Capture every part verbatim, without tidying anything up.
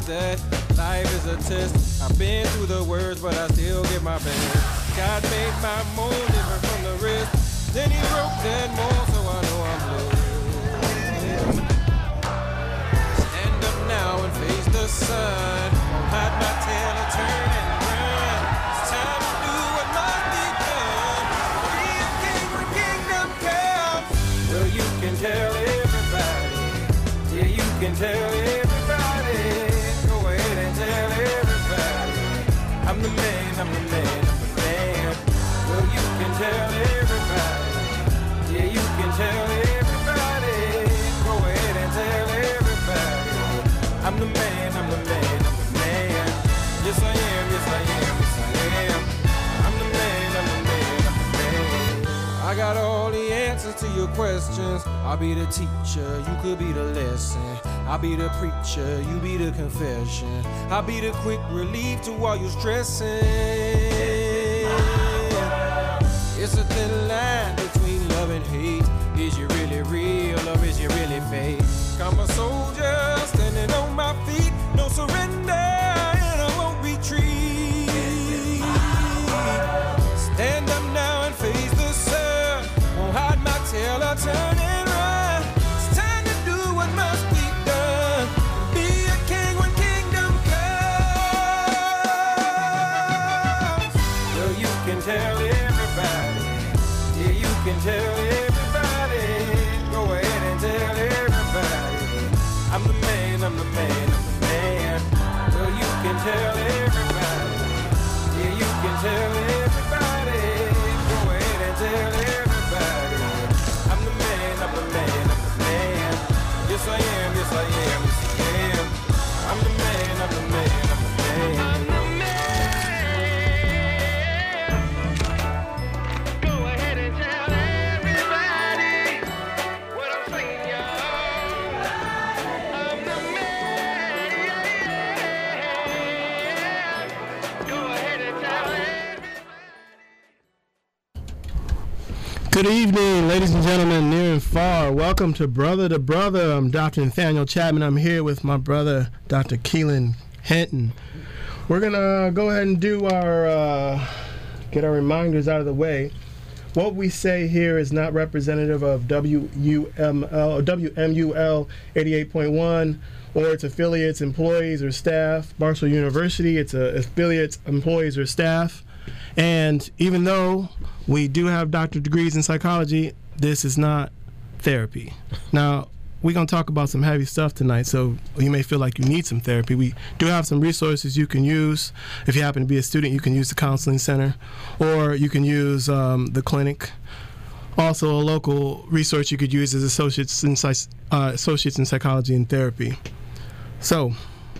that life is a test. I've been through the worst, but I still give my best. God made my mold different from the rest. Then he broke that mold, so I know I'm blessed. Stand up now and face the sun. Won't hide my tail or turn and run. It's time to do what must be done. Be a king when kingdom comes. Well, you can tell everybody. Yeah, you can tell everybody. Go ahead and tell everybody. I'm the man, I'm the man, I'm the man. Well, you can tell everybody. Yeah, you can tell everybody. Go ahead and tell everybody. I'm the man, I'm the man, I'm the man. Yes, I am, yes, I am, yes, I am. I'm the man, I'm the man, I'm the man. I got all the answers to your questions. I'll be the teacher, you could be the lesson. I'll be the preacher, you be the confession. I'll be the quick relief to all your stressing. It's a thin line between love and hate. Is you really real or is you really fake? I'm a soldier standing on my feet. No surrender and I won't retreat. Stand up now and face the sun. Won't hide my tail or turn and run. It's time to do what must be done. Be a king when kingdom comes. Well, you can tell everybody. Yeah, you can tell everybody. Go ahead and tell everybody. I'm the man, I'm the man, I'm the man. Well, you can tell everybody. Yeah, you can tell everybody. Go ahead and tell everybody. I'm the man, I'm the man, I'm the man. Yes, I am, yes, I am, yes, I am. I'm the man, I'm the man, I'm the man. I'm the man. Go ahead and tell everybody what I'm saying, y'all. I'm the man. Go ahead and tell everybody. Good evening, ladies and gentlemen, near and far. Welcome to Brother to Brother. I'm Doctor Nathaniel Chapman. I'm here with my brother, Doctor Keelan Hinton. We're going to go ahead and do our, uh, get our reminders out of the way. What we say here is not representative of W U M L or W M U L eighty-eight point one or its affiliates, employees, or staff. Marshall University, its uh, affiliates, employees, or staff. And even though we do have doctorate degrees in psychology, this is not therapy. Now, we're going to talk about some heavy stuff tonight, so you may feel like you need some therapy. We do have some resources you can use. If you happen to be a student, you can use the counseling center, or you can use um, the clinic. Also, a local resource you could use is associates in, Psych- uh, associates in psychology and therapy. So,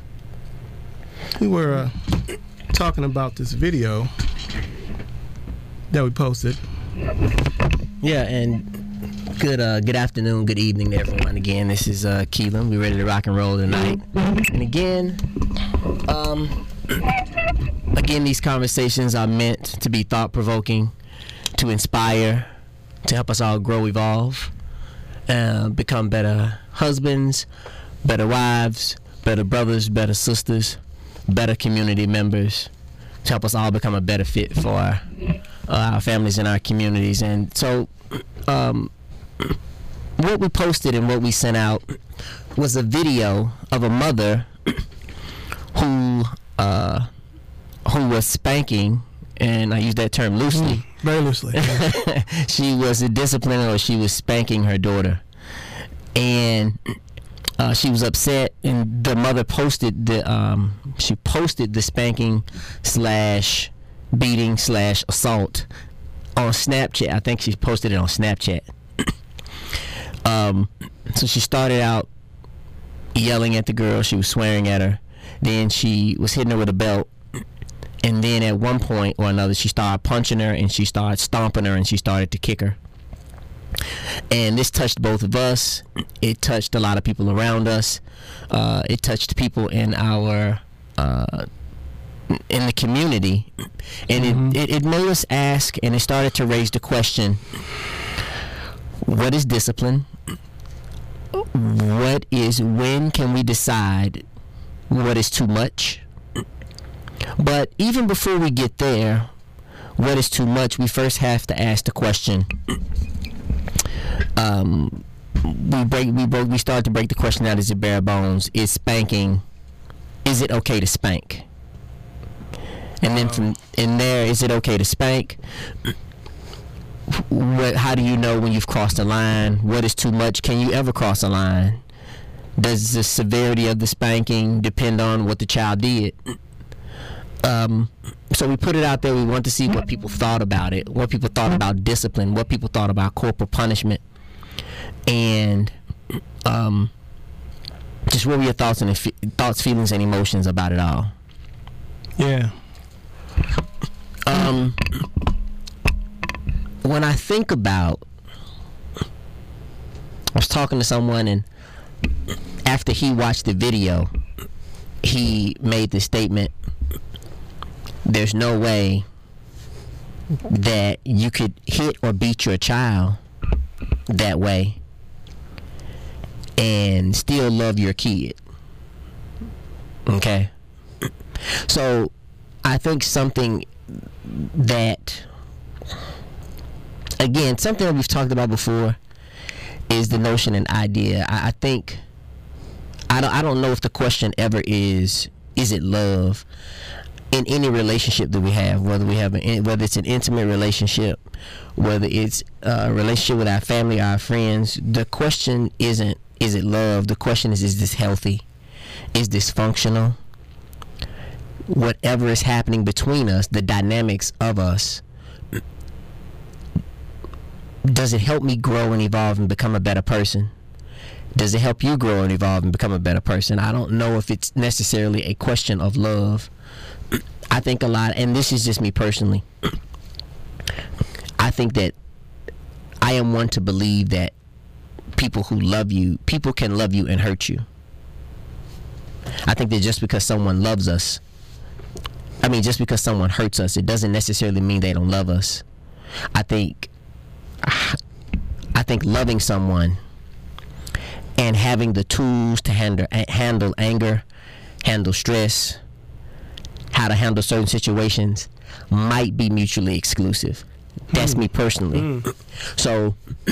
we were uh, talking about this video that we posted. Yeah, and good uh, good afternoon, good evening to everyone. Again, this is uh, Keelan. We're ready to rock and roll tonight. And again, um, again, these conversations are meant to be thought-provoking, to inspire, to help us all grow, evolve, uh, become better husbands, better wives, better brothers, better sisters, better community members, to help us all become a better fit for our, uh, our families and our communities. And so um, what we posted and what we sent out was a video of a mother who uh, who was spanking, and I use that term loosely. Mm, very loosely. Yeah. She was disciplining, or she was spanking her daughter. And Uh, she was upset, and the mother posted the um, she posted the spanking slash beating slash assault on Snapchat. I think she posted it on Snapchat. um, so she started out yelling at the girl. She was swearing at her. Then she was hitting her with a belt. And then at one point or another, she started punching her, and she started stomping her, and she started to kick her. And this touched both of us. It touched a lot of people around us. Uh, it touched people in our uh, in the community, and mm-hmm. it, it, it made us ask, and it started to raise the question: what is discipline? What is when can we decide what is too much. But even before we get there, what is too much, we first have to ask the question. Um, we break, we broke, we start to break the question out. Is it bare bones? Is spanking? Is it okay to spank? And then from in there, is it okay to spank? What? How do you know when you've crossed a line? What is too much? Can you ever cross a line? Does the severity of the spanking depend on what the child did? Um, so we put it out there. We want to see what people thought about it, what people thought about discipline, what people thought about corporal punishment, and um, just what were your thoughts and f- thoughts, feelings, and emotions about it all? Yeah. Um, when I think about, I was talking to someone, and after he watched the video, he made the statement, there's no way that you could hit or beat your child that way and still love your kid. Okay? So I think something that, again, something that we've talked about before is the notion and idea. I, I think, I don't, I don't know if the question ever is, is it love? In any relationship that we have, whether we have an, whether it's an intimate relationship, whether it's a relationship with our family, our friends, the question isn't, is it love? The question is, is this healthy? Is this functional? Whatever is happening between us, the dynamics of us, does it help me grow and evolve and become a better person? Does it help you grow and evolve and become a better person? I don't know if it's necessarily a question of love. I think a lot, and this is just me personally, I think that I am one to believe that people who love you, people can love you and hurt you. I think that just because someone loves us, I mean, just because someone hurts us, it doesn't necessarily mean they don't love us. I think, I think loving someone and having the tools to handle handle anger, handle stress, how to handle certain situations might be mutually exclusive. That's mm. me personally. Mm. So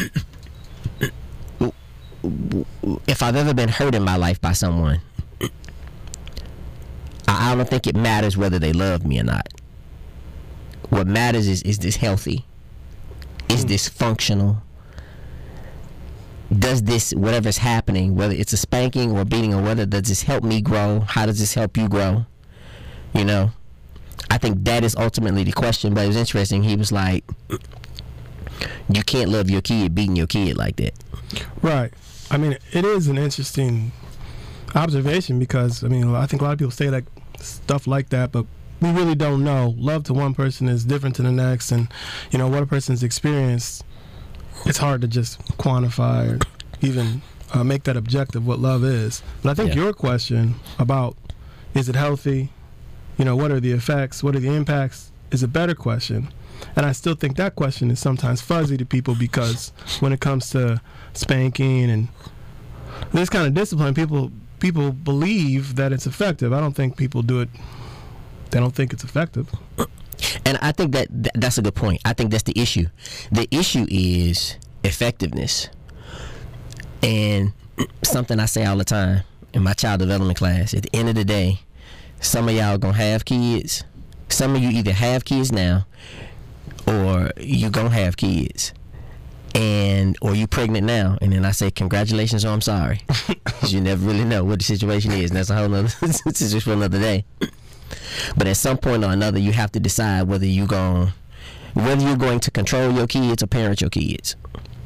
if I've ever been hurt in my life by someone, I, I don't think it matters whether they love me or not. What matters is, is this healthy? Is mm. this functional? Does this, whatever's happening, whether it's a spanking or beating or whether, does this help me grow? How does this help you grow? You know, I think that is ultimately the question. But it was interesting. He was like, you can't love your kid beating your kid like that. Right. I mean, it is an interesting observation because, I mean, I think a lot of people say like stuff like that, but we really don't know. Love to one person is different to the next. And, you know, what a person's experienced, it's hard to just quantify or even uh, make that objective what love is. But I think yeah. your question about, is it healthy? You know, what are the effects? What are the impacts? Is a better question. And I still think that question is sometimes fuzzy to people because when it comes to spanking and this kind of discipline, people people believe that it's effective. I don't think people do it. They don't think it's effective. And I think that th- that's a good point. I think that's the issue. The issue is effectiveness. And something I say all the time in my child development class, at the end of the day, some of y'all gonna have kids. Some of you either have kids now or you gonna have kids. And or you pregnant now. And then I say congratulations or I'm sorry. Because you never really know what the situation is. And that's a whole nother situation for another day. But at some point or another you have to decide whether you going whether you're going to control your kids or parent your kids.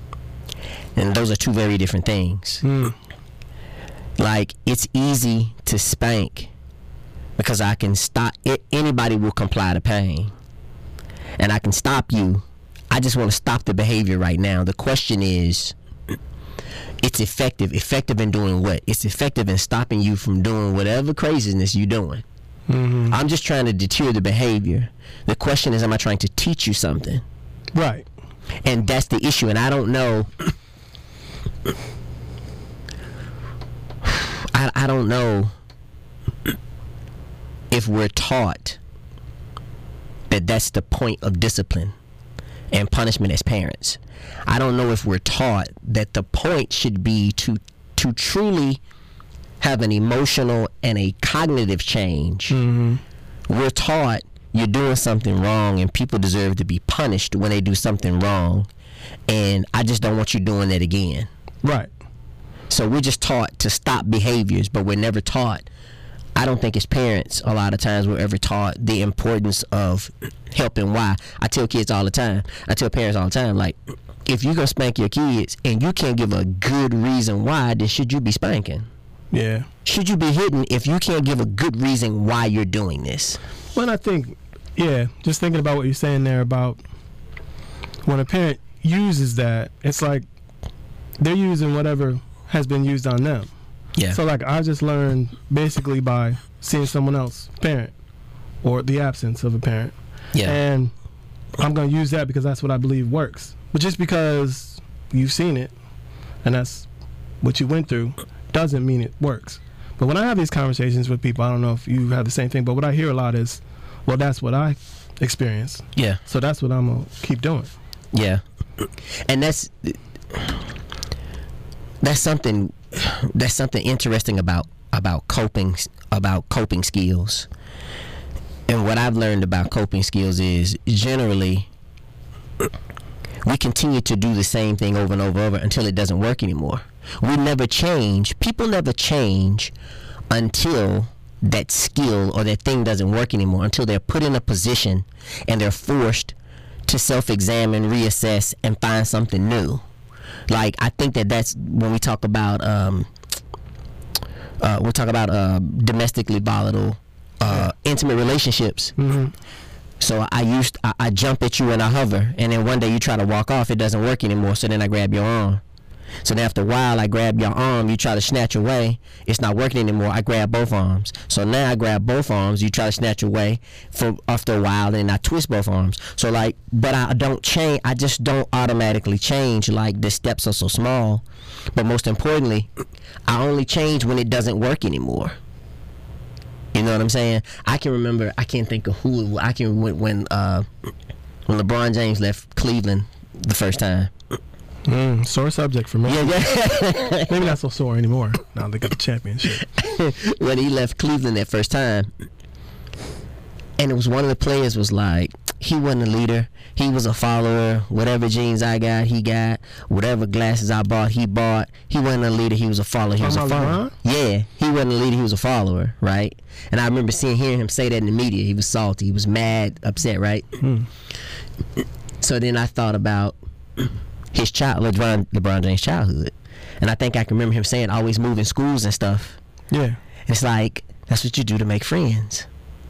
And those are two very different things. Mm. Like, it's easy to spank because I can stop it. Anybody will comply to pain, and I can stop you. I just want to stop the behavior right now. The question is, it's effective. Effective in doing what? It's effective in stopping you from doing whatever craziness you're doing. Mm-hmm. I'm just trying to deter the behavior. The question is, am I trying to teach you something? Right. And that's the issue. And I don't know. I I don't know. if we're taught that that's the point of discipline and punishment as parents. I don't know if we're taught that the point should be to to truly have an emotional and a cognitive change. Mm-hmm. We're taught you're doing something wrong and people deserve to be punished when they do something wrong, and I just don't want you doing that again. Right. So we're just taught to stop behaviors, but we're never taught. I don't think as parents a lot of times we're ever taught the importance of helping why. I tell kids all the time, I tell parents all the time, like, if you're going to spank your kids and you can't give a good reason why, then should you be spanking? Yeah. Should you be hitting if you can't give a good reason why you're doing this? Well, I think, yeah, just thinking about what you're saying there about when a parent uses that, it's like they're using whatever has been used on them. Yeah. So, like, I just learned basically by seeing someone else parent or the absence of a parent. Yeah. And I'm going to use that because that's what I believe works. But just because you've seen it and that's what you went through doesn't mean it works. But when I have these conversations with people, I don't know if you have the same thing, but what I hear a lot is, well, that's what I experienced. Yeah. So that's what I'm going to keep doing. Yeah. And that's that's something that's something interesting about about coping about coping skills. And what I've learned about coping skills is generally we continue to do the same thing over and over and over until it doesn't work anymore. We never change. People never change until that skill or that thing doesn't work anymore, until they're put in a position and they're forced to self-examine, reassess, and find something new. Like, I think that that's when we talk about um, uh, we talk about uh, domestically volatile, uh, intimate relationships. Mm-hmm. So I used I, I jump at you and I hover, and then one day you try to walk off, it doesn't work anymore. So then I grab your arm. So then after a while, I grab your arm, you try to snatch away, it's not working anymore. I grab both arms. So now I grab both arms, you try to snatch away for after a while, then I twist both arms. So like, but I don't change. I just don't automatically change. Like, the steps are so small. But most importantly, I only change when it doesn't work anymore. You know what I'm saying? I can remember. I can't think of who. It was. I can when when uh, when LeBron James left Cleveland the first time. Mm, sore subject for me. Yeah, yeah. Maybe not so sore anymore. Now they got the championship. When he left Cleveland that first time, and it was one of the players was like, he wasn't a leader. He was a follower. Whatever jeans I got, he got. Whatever glasses I bought, he bought. He wasn't a leader. He was a follower. He was a follower. Yeah, he wasn't a leader. He was a follower, right? And I remember seeing, hearing him say that in the media. He was salty. He was mad, upset, right? Mm. So then I thought about his child, LeBron, LeBron James' childhood, and I think I can remember him saying, always moving schools and stuff. Yeah. It's like, that's what you do to make friends.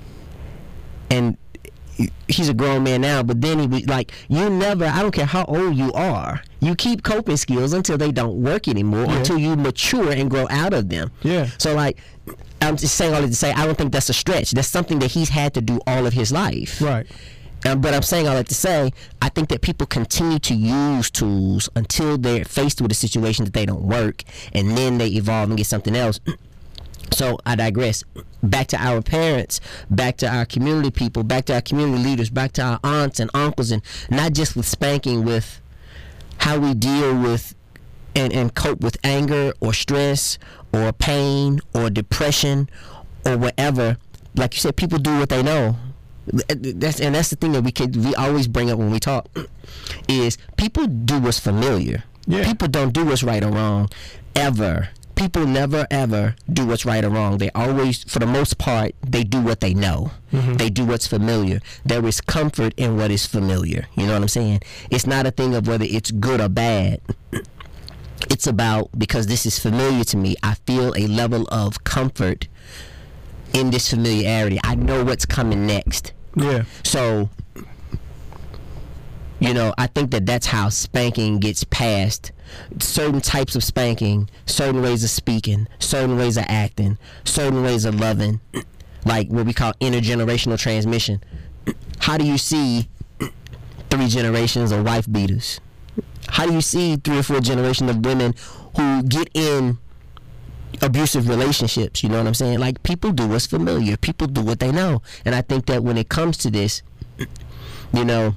And he's a grown man now, but then he was like, you never, I don't care how old you are, you keep coping skills until they don't work anymore, yeah. until you mature and grow out of them. Yeah. So like, I'm just saying all that to say, I don't think that's a stretch. That's something that he's had to do all of his life. Right. Um, but I'm saying all that to say, I think that people continue to use tools until they're faced with a situation that they don't work, and then they evolve and get something else. So I digress. Back to our parents, back to our community people, back to our community leaders, back to our aunts and uncles, and not just with spanking, with how we deal with and, and cope with anger or stress or pain or depression or whatever. Like you said, people do what they know. That's and that's the thing that we can we always bring up when we talk is people do what's familiar. Yeah. People don't do what's right or wrong ever. People never ever do what's right or wrong. They always, for the most part, they do what they know. Mm-hmm. They do what's familiar. There is comfort in what is familiar. You know what I'm saying? It's not a thing of whether it's good or bad. It's about, because this is familiar to me, I feel a level of comfort in this familiarity. I know what's coming next. Yeah. So, you know, I think that that's how spanking gets passed. Certain types of spanking, certain ways of speaking, certain ways of acting, certain ways of loving, like what we call intergenerational transmission. How do you see three generations of wife beaters? How do you see three or four generations of women who get in abusive relationships. You know what I'm saying? Like, people do what's familiar. People do what they know. And I think that when it comes to this, you know,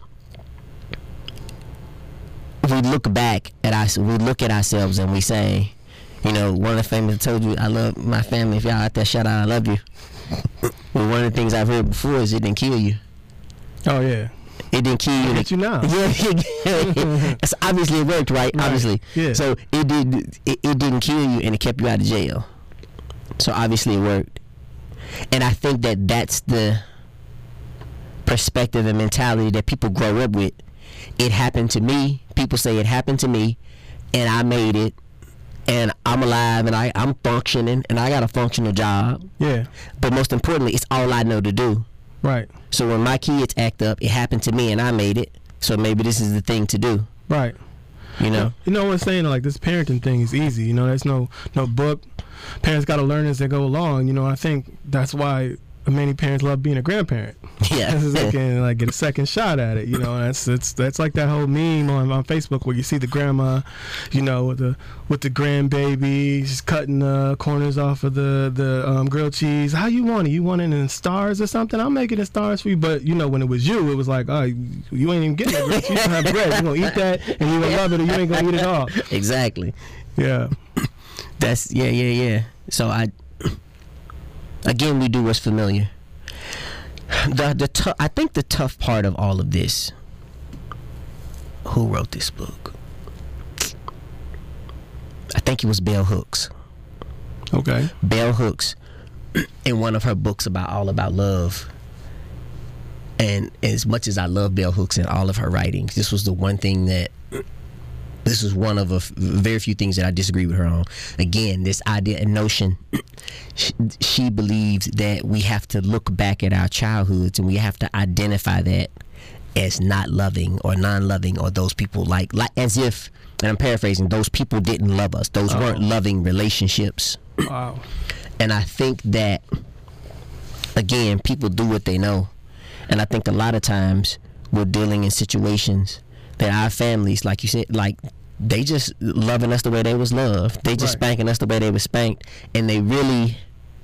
we look back at us, we look at ourselves and we say, you know, one of the famous, I told you I love my family. If y'all out there, shout out, I love you. Well, one of the things I've heard before is it didn't kill you. Oh yeah. It didn't kill you. It hit you now. Yeah, it's obviously it worked, right? Right. Obviously. Yeah. So it did. It, it didn't kill you, and it kept you out of jail. So obviously it worked. And I think that that's the perspective and mentality that people grow up with. It happened to me. People say it happened to me, and I made it, and I'm alive, and I, I'm functioning, and I got a functional job. Yeah. But most importantly, it's all I know to do. Right. So when my kids act up, it happened to me, and I made it. So maybe this is the thing to do. Right. You know. You know what I'm saying? Like, this parenting thing is easy. You know, there's no no book. Parents got to learn as they go along. You know, I think that's why many parents love being a grandparent. Yeah. Because they can like get a second shot at it. You know, that's it's that's like that whole meme on, on Facebook where you see the grandma, you know, with the with the grandbaby, she's cutting the corners off of the the um, grilled cheese. How you want it? You want it in stars or something? I'll make it in stars for you. But you know, when it was you, it was like, oh, you, you ain't even getting that grilled cheese. You don't have bread. You gonna eat that and you gonna love it, or you ain't gonna eat it all. Exactly. Yeah. That's yeah, yeah, yeah. So I, again, we do what's familiar. The the tou- I think the tough part of all of this. Who wrote this book? I think it was Bell Hooks. Okay. Bell Hooks, in one of her books about all about love. And as much as I love Bell Hooks and all of her writings, this was the one thing that. This is one of a f- very few things that I disagree with her on. Again, this idea and notion, she, she believes that we have to look back at our childhoods and we have to identify that as not loving or non-loving, or those people like, like as if, and I'm paraphrasing, those people didn't love us. Those oh. weren't loving relationships. Wow. And I think that, again, people do what they know. And I think a lot of times we're dealing in situations that our families, like you said, like they just loving us the way they was loved. They just right. spanking us the way they was spanked, and they really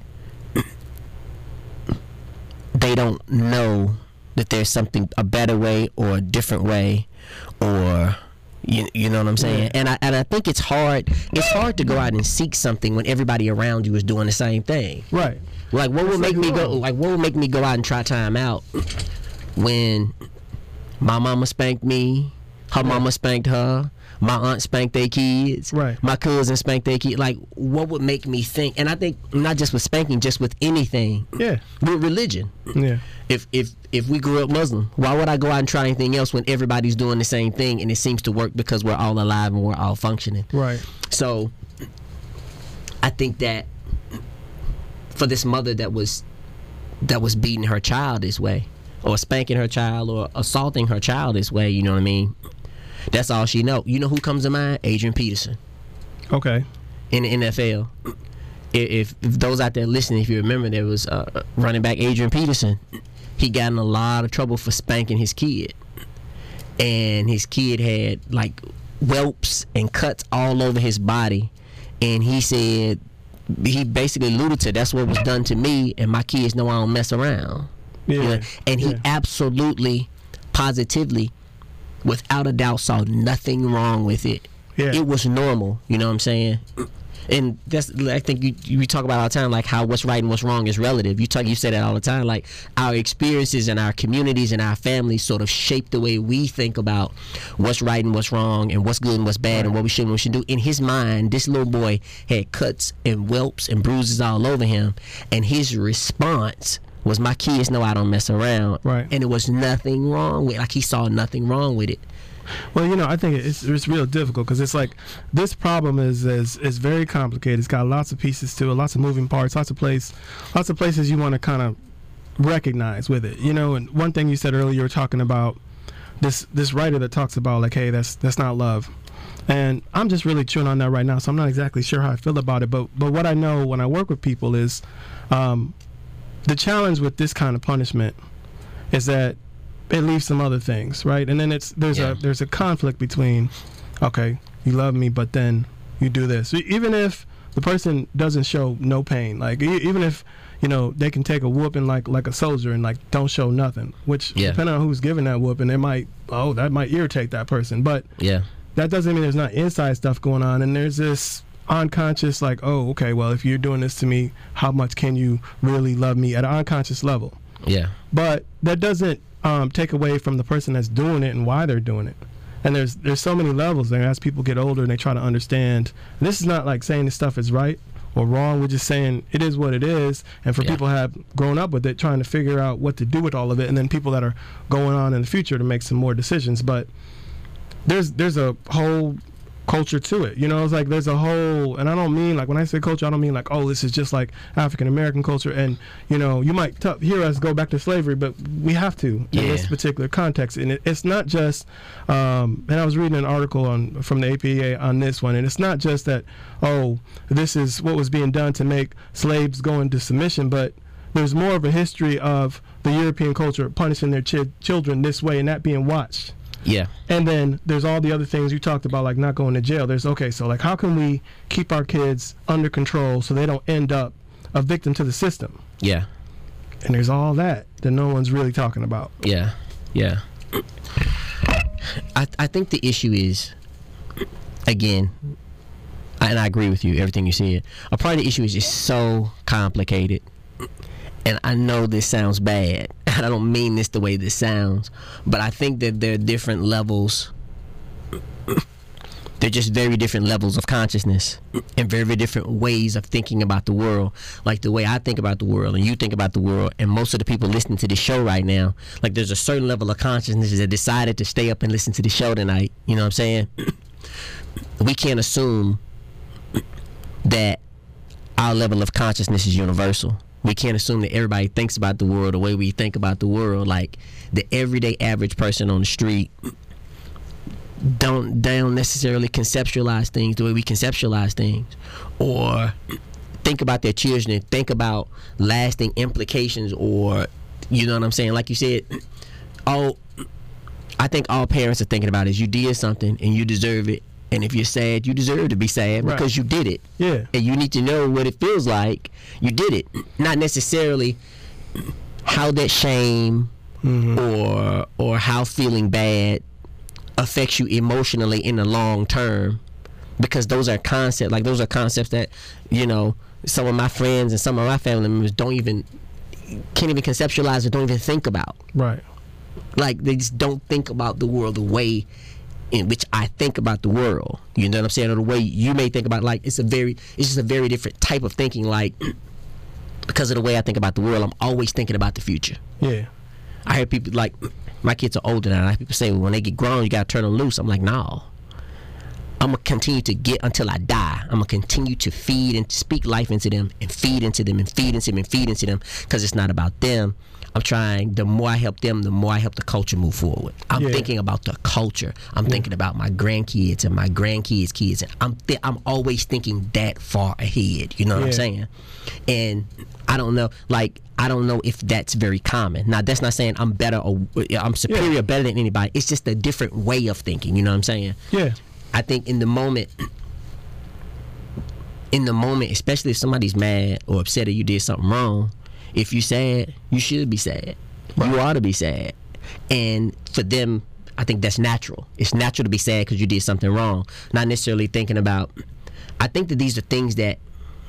they don't know that there's something, a better way or a different way, or you, you know what I'm saying. Yeah. And I and I think it's hard. It's hard to go out and seek something when everybody around you is doing the same thing. Right. Like what That's would make like me go? Like what would make me go out and try time out when my mama spanked me? Her mama spanked her. My aunt spanked their kids. Right. My cousin spanked their kids. Like, what would make me think? And I think not just with spanking, just with anything. Yeah. With religion. Yeah. If if if we grew up Muslim, why would I go out and try anything else when everybody's doing the same thing and it seems to work because we're all alive and we're all functioning? Right. So, I think that for this mother that was that was beating her child this way, or spanking her child, or assaulting her child this way, you know what I mean? That's all she know. You know who comes to mind? Adrian Peterson. Okay. In the N F L. If, if those out there listening, if you remember, there was uh, running back Adrian Peterson. He got in a lot of trouble for spanking his kid. And his kid had like whelps and cuts all over his body. And he said, he basically alluded to, that's what was done to me, and my kids know I don't mess around. Yeah. You know? And he yeah. absolutely, positively, without a doubt, saw nothing wrong with it. Yeah. It was normal, you know what I'm saying? And that's, I think you you talk about all the time, like how what's right and what's wrong is relative. You talk, you say that all the time, like our experiences and our communities and our families sort of shape the way we think about what's right and what's wrong, and what's good and what's bad, right. and what we should and what we should do. In his mind, this little boy had cuts and whelps and bruises all over him, and his response was, my kids know I don't mess around. Right. And it was nothing wrong with it. Like, he saw nothing wrong with it. Well, you know, I think it's it's real difficult because it's like this problem is, is is very complicated. It's got lots of pieces to it, lots of moving parts, lots of place, lots of places you want to kind of recognize with it. You know, and one thing you said earlier, you were talking about this this writer that talks about like, hey, that's that's not love. And I'm just really chewing on that right now, so I'm not exactly sure how I feel about it. But but what I know when I work with people is um, the challenge with this kind of punishment is that it leaves some other things, right? And then it's there's yeah. a there's a conflict between, okay, you love me, but then you do this. Even if the person doesn't show no pain. Like e- even if you know they can take a whooping like like a soldier and like don't show nothing. Which yeah. depending on who's giving that whooping, it might oh that might irritate that person. But yeah, that doesn't mean there's not inside stuff going on. And there's this unconscious like oh okay well if you're doing this to me, how much can you really love me at an unconscious level? Yeah. But that doesn't um, take away from the person that's doing it and why they're doing it. And there's there's so many levels there. As people get older and they try to understand, this is not like saying this stuff is right or wrong. We're just saying it is what it is. And for yeah. people who have grown up with it, trying to figure out what to do with all of it, and then people that are going on in the future to make some more decisions. But there's there's a whole culture to it, you know. It's like there's a whole, and I don't mean like when I say culture, I don't mean like oh this is just like African American culture, and you know you might t- hear us go back to slavery, but we have to yeah. in this particular context, and it, it's not just. Um, and I was reading an article on from the A P A on this one, and it's not just that oh this is what was being done to make slaves go into submission, but there's more of a history of the European culture punishing their ch- children this way and that being watched. Yeah. And then there's all the other things you talked about, like not going to jail. There's, okay, so like how can we keep our kids under control so they don't end up a victim to the system? Yeah. And there's all that that no one's really talking about. Yeah. Yeah. I I think the issue is, again, and I agree with you, everything you said. A part of the issue is just so complicated. And I know this sounds bad. I don't mean this the way this sounds, but I think that there are different levels. They're just very different levels of consciousness and very, very different ways of thinking about the world. Like the way I think about the world and you think about the world, and most of the people listening to this show right now, like there's a certain level of consciousness that decided to stay up and listen to the show tonight. You know what I'm saying? We can't assume that our level of consciousness is universal. We can't assume that everybody thinks about the world the way we think about the world. Like the everyday average person on the street don't they don't necessarily conceptualize things the way we conceptualize things, or think about their children and think about lasting implications, or you know what I'm saying? Like you said, all I think all parents are thinking about is you did something and you deserve it. And if you're sad, you deserve to be sad because right. you did it. Yeah. And you need to know what it feels like. You did it. Not necessarily how that shame mm-hmm. or or how feeling bad affects you emotionally in the long term. Because those are concepts, like those are concepts that, you know, some of my friends and some of my family members don't even, can't even conceptualize or don't even think about. Right. Like they just don't think about the world the way in which I think about the world, you know what I'm saying, or the way you may think about. Like it's a very, it's just a very different type of thinking. Like because of the way I think about the world, I'm always thinking about the future. Yeah, I hear people like my kids are older now. I hear people say well, when they get grown, you gotta turn them loose. I'm like, no. I'm gonna continue to get until I die. I'm gonna continue to feed and speak life into them, and feed into them, and feed into them, and feed into them, because it's not about them. I'm trying, the more I help them, the more I help the culture move forward. I'm yeah. thinking about the culture. I'm yeah. thinking about my grandkids and my grandkids' kids. And I'm th- I'm always thinking that far ahead. You know what yeah. I'm saying? And I don't know, like, I don't know if that's very common. Now, that's not saying I'm better or I'm superior, yeah. better than anybody. It's just a different way of thinking. You know what I'm saying? Yeah. I think in the moment, in the moment, especially if somebody's mad or upset or you did something wrong, if you're sad, you should be sad. Right. You ought to be sad. And for them, I think that's natural. It's natural to be sad because you did something wrong. Not necessarily thinking about... I think that these are things that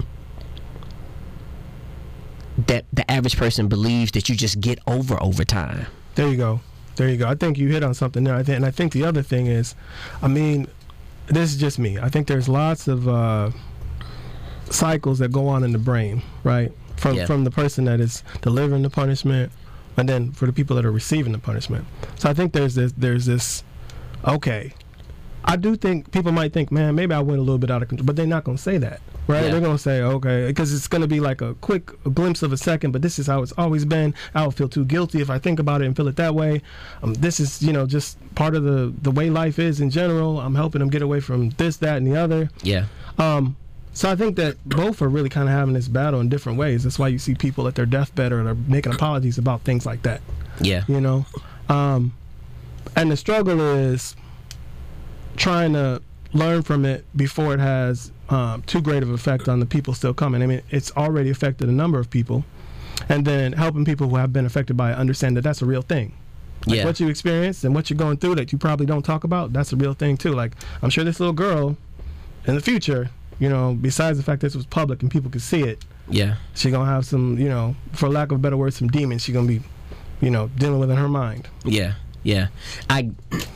that the average person believes that you just get over over time. There you go. There you go. I think you hit on something there. I think, and I think the other thing is, I mean, this is just me. I think there's lots of uh, cycles that go on in the brain, right? From yeah. from the person that is delivering the punishment, and then for the people that are receiving the punishment. So I think there's this there's this okay. I do think people might think, man, maybe I went a little bit out of control, but they're not going to say that, right? Yeah. They're going to say, okay, because it's going to be like a quick a glimpse of a second, but this is how it's always been. I would feel too guilty if I think about it and feel it that way. Um, this is, you know, just part of the, the way life is in general. I'm helping them get away from this, that, and the other. Yeah. Um, so I think that both are really kind of having this battle in different ways. That's why you see people at their deathbed or they're making apologies about things like that. Yeah. You know? Um, and the struggle is trying to learn from it before it has um, too great of an effect on the people still coming. I mean, it's already affected a number of people, and then helping people who have been affected by it understand that that's a real thing. Like Yeah. what you experienced and what you're going through that you probably don't talk about, that's a real thing too. Like, I'm sure this little girl in the future, you know, besides the fact that this was public and people could see it, Yeah. she gonna have some, you know, for lack of a better word, some demons she gonna be, you know, dealing with in her mind. Yeah. Yeah. I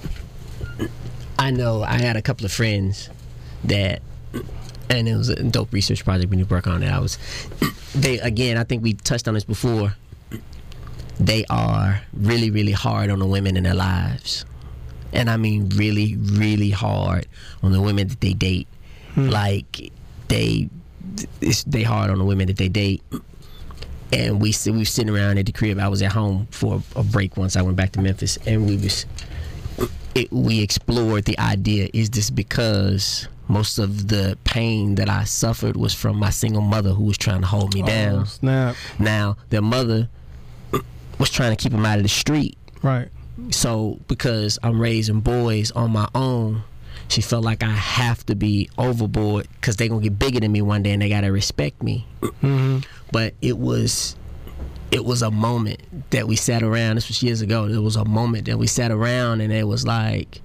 I know I had a couple of friends that, and it was a dope research project we need to work on it. I was, they, again, I think we touched on this before. They are really, really hard on the women in their lives. And I mean really, really hard on the women that they date. Hmm. Like, they, it's, they hard on the women that they date. And we we were sitting around at the crib. I was at home for a break once. I went back to Memphis, and we was it, we explored the idea: is this because most of the pain that I suffered was from my single mother who was trying to hold me oh, down? Snap! Now their mother was trying to keep them out of the street. Right. So because I'm raising boys on my own, she felt like I have to be overboard because they're gonna get bigger than me one day and they gotta respect me. Mm-hmm. But it was it was a moment that we sat around. This was years ago. It was a moment that we sat around and it was like,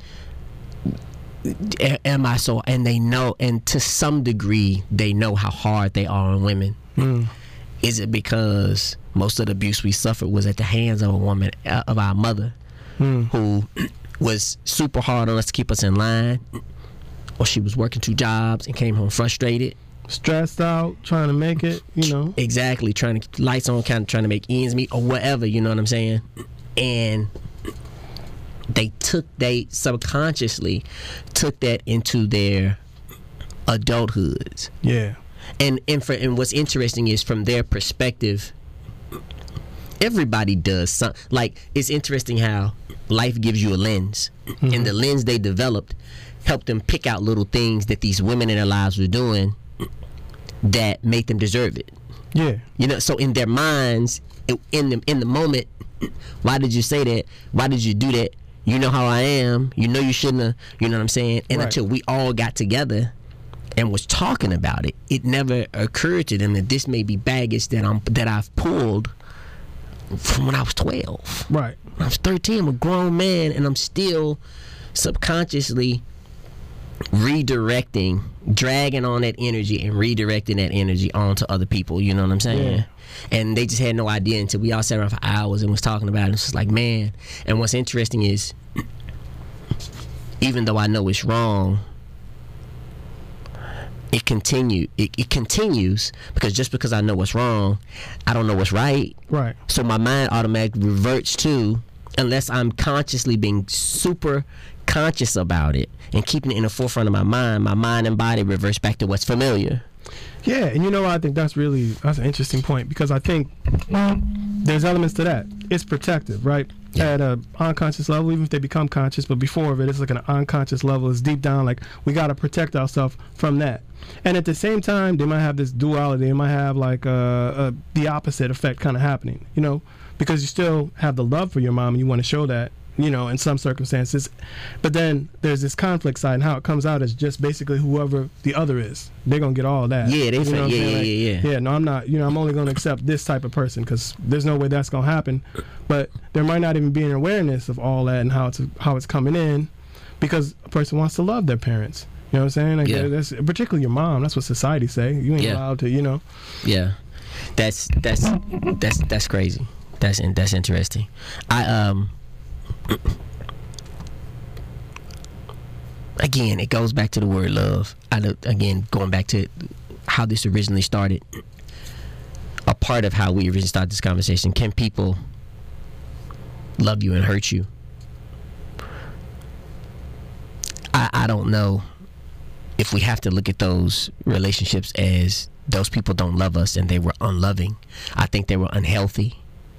am I so? And they know, and to some degree they know how hard they are on women. Mm. Is it because most of the abuse we suffered was at the hands of a woman, uh, of our mother, mm. who was super hard on us to keep us in line, or she was working two jobs and came home frustrated, stressed out, trying to make it, you know? Exactly, trying to keep lights on, kind of trying to make ends meet or whatever, you know what I'm saying? And they took, they subconsciously took that into their adulthoods. Yeah. And and, for, and what's interesting is from their perspective, everybody does some, like, it's interesting how life gives you a lens, mm-hmm. and the lens they developed helped them pick out little things that these women in their lives were doing that made them deserve it. Yeah. You know, so in their minds, in the in the moment, why did you say that? Why did you do that? You know how I am. You know you shouldn't have. You know what I'm saying? And right. until we all got together and was talking about it, it never occurred to them that this may be baggage that I'm that I've pulled from when I was twelve. Right. When I was thirteen, I'm a grown man, and I'm still subconsciously redirecting, dragging on that energy and redirecting that energy onto other people. You know what I'm saying? Yeah. And they just had no idea until we all sat around for hours and was talking about it. It's just like, man. And what's interesting is, even though I know it's wrong, it continue it, it continues because just because I know what's wrong, I don't know what's right. Right. So my mind automatically reverts to, unless I'm consciously being super conscious about it and keeping it in the forefront of my mind, my mind and body reverse back to what's familiar. Yeah, and you know what, I think that's really that's an interesting point, because I think there's elements to that. It's protective, right? Yeah. At a unconscious level, even if they become conscious, but before of it, it's like an unconscious level. It's deep down, like, we got to protect ourselves from that. And at the same time, they might have this duality. They might have like a, a, the opposite effect kind of happening, you know, because you still have the love for your mom and you want to show that, you know, in some circumstances. But then there's this conflict side, and how it comes out is just basically whoever the other is, they're going to get all of that. Yeah, they you know yeah, yeah, like, yeah, yeah. Yeah, no, I'm not, you know, I'm only going to accept this type of person because there's no way that's going to happen. But there might not even be an awareness of all that and how it's, how it's coming in, because a person wants to love their parents. You know what I'm saying? Like, yeah. that's, particularly your mom. That's what society say. You ain't yeah. allowed to, you know. Yeah, that's that's that's that's crazy. That's that's interesting. I um. Again, it goes back to the word love. I know, again, going back to how this originally started. A part of how we originally started this conversation: can people love you and hurt you? I I don't know if we have to look at those relationships as those people don't love us and they were unloving. I think they were unhealthy.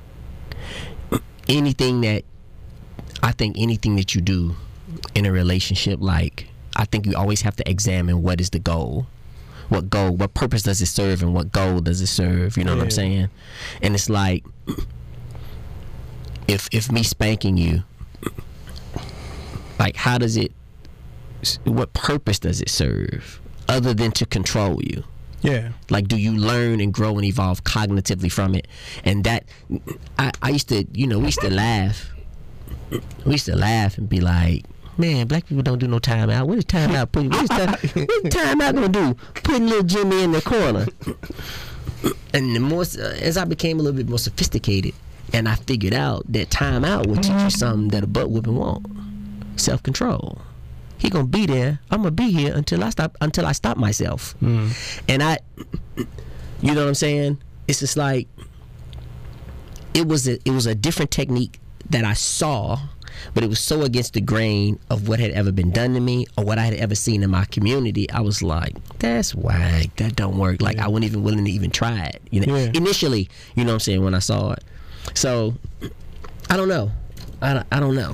Anything that, I think anything that you do in a relationship, like, I think you always have to examine what is the goal. What goal, what purpose does it serve, and what goal does it serve? You know yeah. what I'm saying? And it's like, if if me spanking you, like, how does it, what purpose does it serve other than to control you? Yeah. Like, do you learn and grow and evolve cognitively from it? And that, I, I used to, you know, we used to laugh. We used to laugh and be like, man, black people don't do no time out. What is time out putting? What is time, what is time out gonna do? Putting little Jimmy in the corner. And the more, uh, as I became a little bit more sophisticated, and I figured out that time out would teach you something that a butt whooping won't. Self-control. He gonna be there. I'm gonna be here until I stop. Until I stop myself. Mm. And I, you know what I'm saying? It's just like it was a it was a different technique that I saw, but it was so against the grain of what had ever been done to me or what I had ever seen in my community. I was like, that's whack. That don't work. Like, yeah. I wasn't even willing to even try it. You know, yeah. Initially, you know what I'm saying, when I saw it. So, I don't know. I don't, I don't know.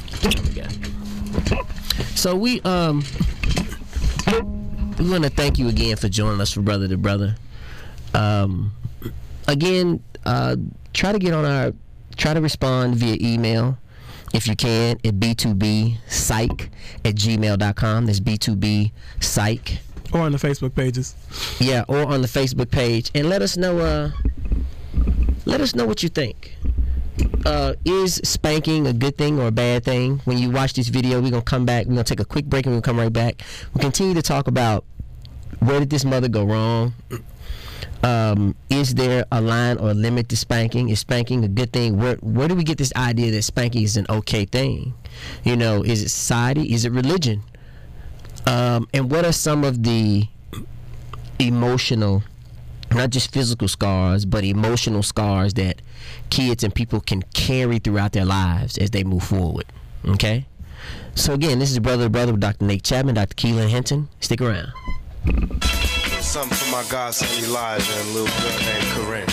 So we um we want to thank you again for joining us for Brother to Brother. Um, again, uh, try to get on our, try to respond via email if you can at b two b psych at gmail dot com. That's b two b psych. Or on the Facebook pages. Yeah, or on the Facebook page, and let us know. Uh, let us know what you think. Uh, is spanking a good thing or a bad thing? When you watch this video, we're gonna come back. We're gonna take a quick break and we'll come right back. We'll continue to talk about where did this mother go wrong. Um, is there a line or a limit to spanking? Is spanking a good thing? Where where do we get this idea that spanking is an okay thing? You know, is it society? Is it religion? Um, and what are some of the emotional, not just physical scars, but emotional scars that kids and people can carry throughout their lives as they move forward? Okay? So again, this is Brother to Brother with Doctor Nate Chapman, Doctor Keelan Hinton. Stick around. Something for my godson Elijah and a little girl named Corinne.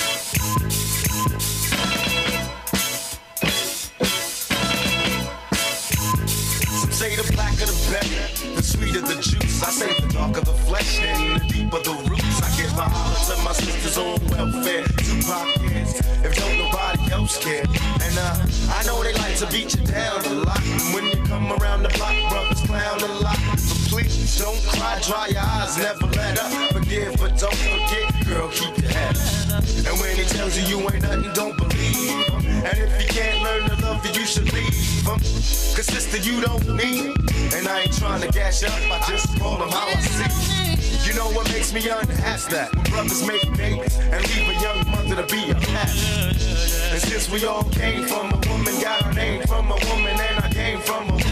Some say the blacker the better, the sweeter the juice. I say the darker the flesh and the deeper the roots. I give my holler to my sisters on welfare. Tupac kids, if don't nobody else care. And uh, I know they like to beat you down a lot. And when you come around the block, brothers clown a lot. But please don't cry, dry your eyes, never let up. Forgive but don't forget, girl, keep your head up. And when he tells you you ain't nothing, don't believe him. And if he can't learn to love you, you should leave him. Cause sister, you don't need him. And I ain't trying to gash up, I just call him how I see. You know what makes me unhappy? That when brothers make babies and leave a young mother to be a pastor. And since we all came from a woman, got our name from a woman, and I came from a woman.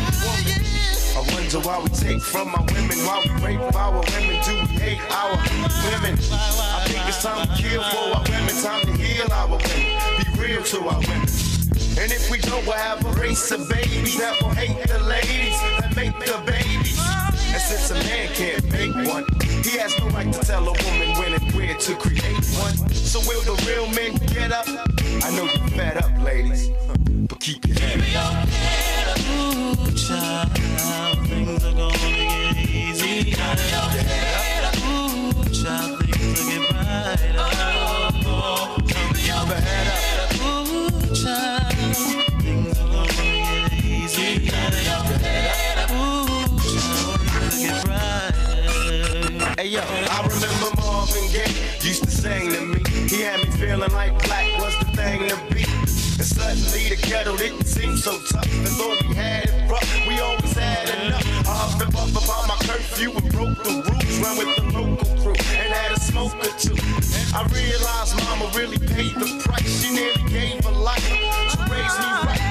I wonder why we take from our women, why we rape our women, do we hate our women? I think it's time to kill for our women, time to heal our women, be real to our women. And if we don't, we'll have a race of babies that will hate the ladies that make the babies. And since a man can't make one, he has no right to tell a woman when and where to create one. So will the real men get up? I know you're fed up, ladies, but keep your head up. Ooh, child, things are gonna get easy. Keep your head up. Ooh, child, things will get brighter. Oh, keep your head up. Ooh, child, things are gonna get easy. Keep your head up. Ooh, child, things will get brighter. Hey yo, I remember Marvin Gaye used to sing to me. He had me feeling like black was the thing to be. And suddenly the ghetto didn't seem so tough. As though we had it rough, we always had enough. I huffed and puffed about my curfew and broke the rules. Ran with the local crew and had a smoke or two. I realized mama really paid the price. She nearly gave her life to raise me right.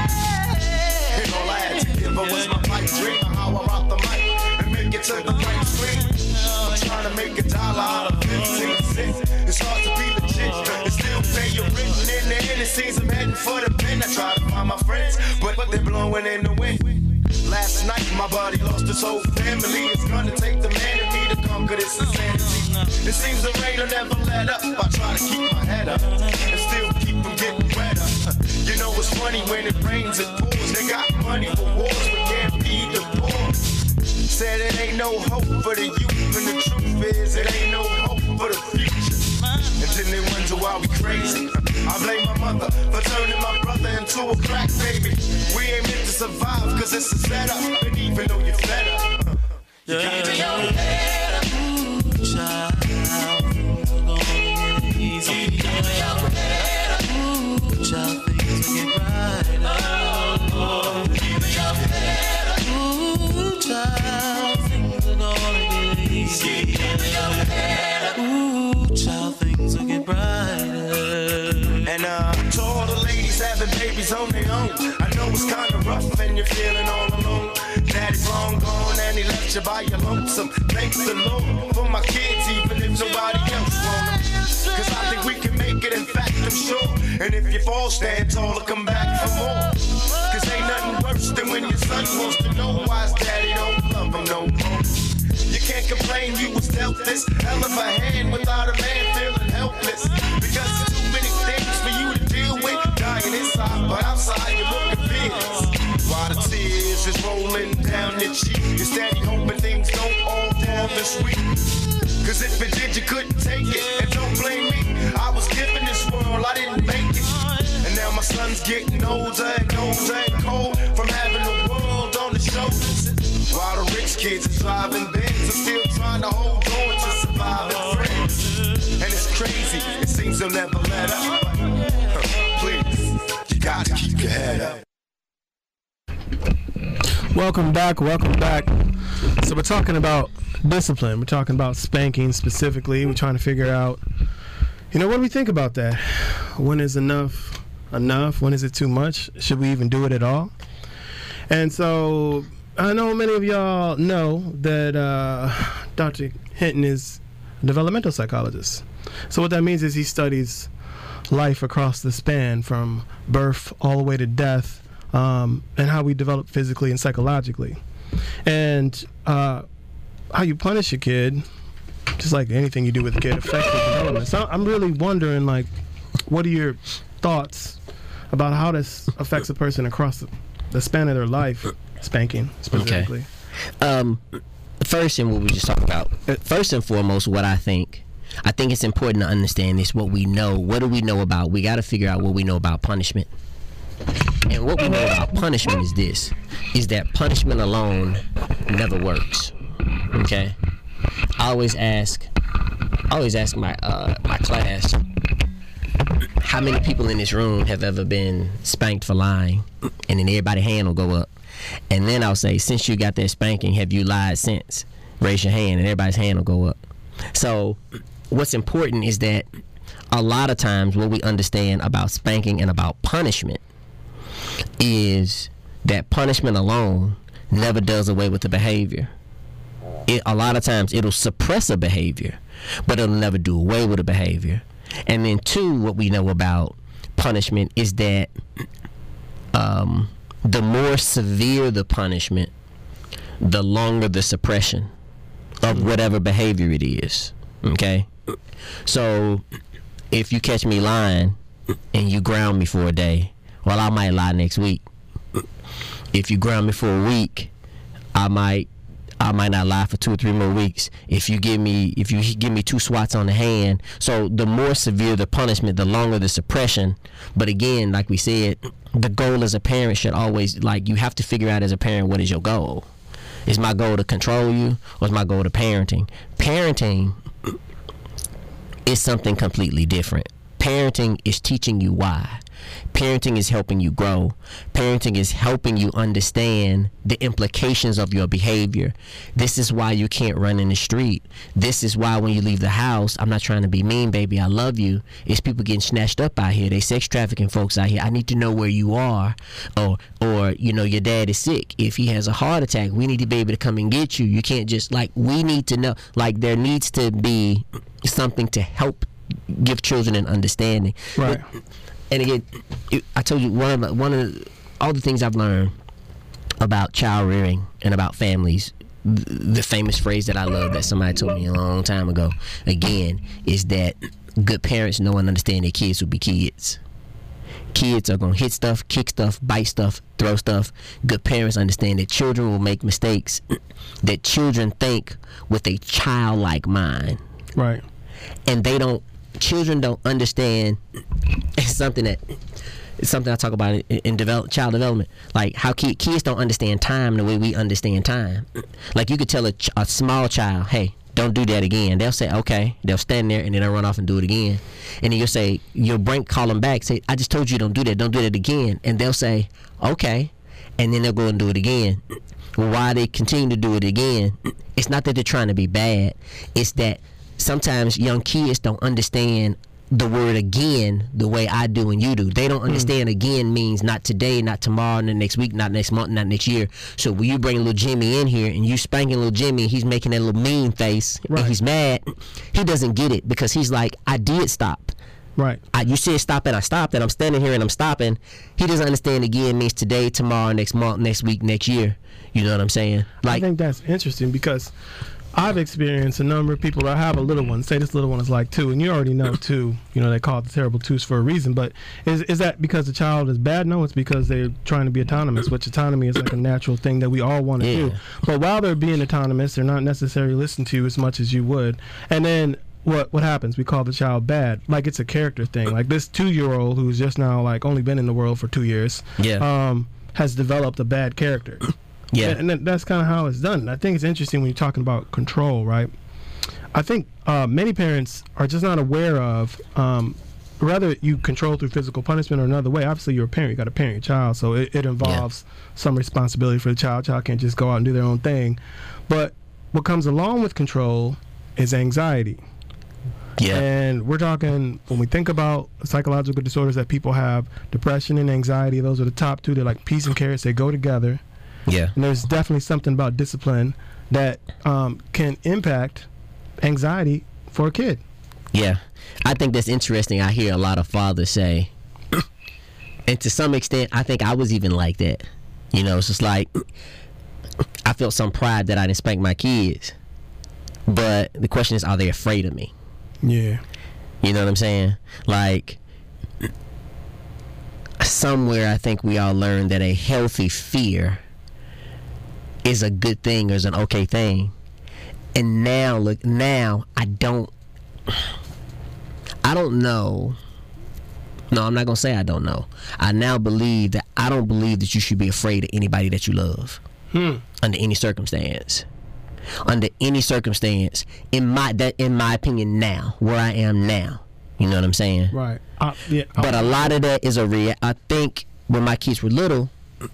And all I had to give her was my pipe dream of how I rock the mic and make it to the right screen. I'm trying to make a dollar out of fifteen cents. It's hard to be legit and still pay your rent. And in the end, it seems I'm heading for the pen. I try to find my friends, but they're blowing in the wind. Last night, my body lost its whole family. It's gonna take the man in me to conquer this insanity. It seems the rain will never let up. I try to keep my head up and still keep from getting wetter. You know it's funny when it rains, it pours. They got money for wars, but can't feed the poor. Said it ain't no hope for the youth, and the truth is it ain't no hope for the future. And then they wonder why we crazy. I blame my mother for turning my brother into a crack baby. We ain't meant to survive cause it's a setup. And even though you're fed up, you gotta keep your head up. child, things are gonna get easy. Ooh, child, things will get brighter. Ooh, child, things are gonna get easy. Ooh, child, things will get brighter. And uh, to all the ladies having babies on their own, I know it's kinda rough and you're feeling all alone. Daddy's long gone and he left you by your lonesome. Thanks the Lord for my kids, even if nobody else want them. Cause I think we can make it, in fact I'm sure. And if you fall, stand tall or come back for more. Cause ain't nothing worse than when your son wants to know why his daddy don't love him no more. You can't complain you was dealt this hell of a hand without a man feeling helpless. Because there's too many things for you to deal with. Dying inside, but outside you're looking fierce. While the tears is rolling down your cheek, you're steady hoping things don't all down this week. Cause if it did, you couldn't take it. And don't blame me, I was given this world, I didn't make it. And now my son's getting older and older and cold from having the world on his shoulders. While the rich kids are driving Benz, I'm still trying to hold on to surviving friends. And it's crazy, it seems they'll never let up. Please, you gotta keep your head up. Welcome back, welcome back. So we're talking about discipline. We're talking about spanking specifically. We're trying to figure out, you know, what do we think about that? When is enough enough? When is it too much? Should we even do it at all? And so I know many of y'all know that uh, Doctor Hinton is a developmental psychologist. So what that means is he studies life across the span from birth all the way to death, um, and how we develop physically and psychologically. And uh, how you punish a kid, just like anything you do with a kid, affects their development. So I'm really wondering, like, what are your thoughts about how this affects a person across the, the span of their life, spanking specifically? Okay. Um, first, and what we just talked about, first and foremost, what I think, I think it's important to understand is what we know. What do we know about? We got to figure out what we know about punishment. And what we know about punishment is this, is that punishment alone never works. Okay? I always ask, I always ask my uh, my class, how many people in this room have ever been spanked for lying? And then everybody's hand will go up. And then I'll say, since you got that spanking, have you lied since? Raise your hand, and everybody's hand will go up. So what's important is that a lot of times what we understand about spanking and about punishment is that punishment alone never does away with the behavior. It, a lot of times it'll suppress a behavior, but it'll never do away with a behavior. And then two, what we know about punishment is that um, the more severe the punishment, the longer the suppression of whatever behavior it is. Okay? So if you catch me lying and you ground me for a day, well, I might lie next week. If you ground me for a week, I might I might not lie for two or three more weeks. If you give me if you give me two swats on the hand, so the more severe the punishment, the longer the suppression. But again, like we said, the goal as a parent should always, like, you have to figure out as a parent, what is your goal? Is my goal to control you, or is my goal to parenting? Parenting is something completely different. Parenting is teaching you why. Parenting is helping you grow. Parenting is helping you understand the implications of your behavior. This is why you can't run in the street. This is why when you leave the house, I'm not trying to be mean, baby, I love you. It's people getting snatched up out here. They sex trafficking folks out here. I need to know where you are. Or, or you know, your dad is sick. If he has a heart attack, we need to be able to come and get you. You can't just, like, we need to know. Like, there needs to be something to help give children an understanding. Right. But, and again, it, I told you one of the, one of the, all the things I've learned about child rearing and about families. The, the famous phrase that I love that somebody told me a long time ago, again, is that good parents know and understand their kids will be kids. Kids are gonna hit stuff, kick stuff, bite stuff, throw stuff. Good parents understand that children will make mistakes. That children think with a childlike mind. Right. And they don't. Children don't understand. It's something that it's something I talk about in, in develop, child development. Like how kid, kids don't understand time the way we understand time. Like you could tell a, ch- a small child, hey, don't do that again. They'll say, okay. They'll stand there and then they'll run off and do it again. And then you'll say, your brain call them back, say, I just told you don't do that. Don't do that again. And they'll say, okay. And then they'll go and do it again. Why they continue to do it again, it's not that they're trying to be bad. It's that sometimes young kids don't understand the word again the way I do and you do. They don't understand mm. again means not today, not tomorrow, not next week, not next month, not next year. So when you bring little Jimmy in here and you spanking little Jimmy, he's making that little mean face right. and he's mad. He doesn't get it because he's like, I did stop. Right. I, you said stop and I stopped and I'm standing here and I'm stopping. He doesn't understand again means today, tomorrow, next month, next week, next year. You know what I'm saying? Like, I think that's interesting because I've experienced a number of people. I have a little one. Say this little one is like two, and you already know two. You know they call it the terrible twos for a reason. But is is that because the child is bad? No, it's because they're trying to be autonomous. Which autonomy is like a natural thing that we all want to yeah. do. But while they're being autonomous, they're not necessarily listened to as much as you would. And then what what happens? We call the child bad, like it's a character thing. Like this two-year-old who's just now like only been in the world for two years, yeah, um, has developed a bad character. Yeah, and, and that's kind of how it's done. I think it's interesting when you're talking about control, right? I think uh, many parents are just not aware of um, whether you control through physical punishment or another way. Obviously, you're a parent; you got to parent your child, so it, it involves yeah. some responsibility for the child. Child can't just go out and do their own thing. But what comes along with control is anxiety. Yeah. And we're talking, when we think about psychological disorders that people have, depression and anxiety, those are the top two. They're like peas and carrots; they go together. Yeah. And there's definitely something about discipline that um, can impact anxiety for a kid. Yeah. I think that's interesting. I hear a lot of fathers say, and to some extent, I think I was even like that. You know, it's just like, I felt some pride that I didn't spank my kids. But the question is, are they afraid of me? Yeah. You know what I'm saying? Like, somewhere I think we all learned that a healthy fear is a good thing or is an okay thing. And now look now I don't I don't know no I'm not gonna say I don't know I now believe that I don't believe that you should be afraid of anybody that you love hmm. under any circumstance under any circumstance in my that in my opinion now where I am now. You know what I'm saying? Right. Uh, yeah. But a lot of that is a rea- I think when my kids were little,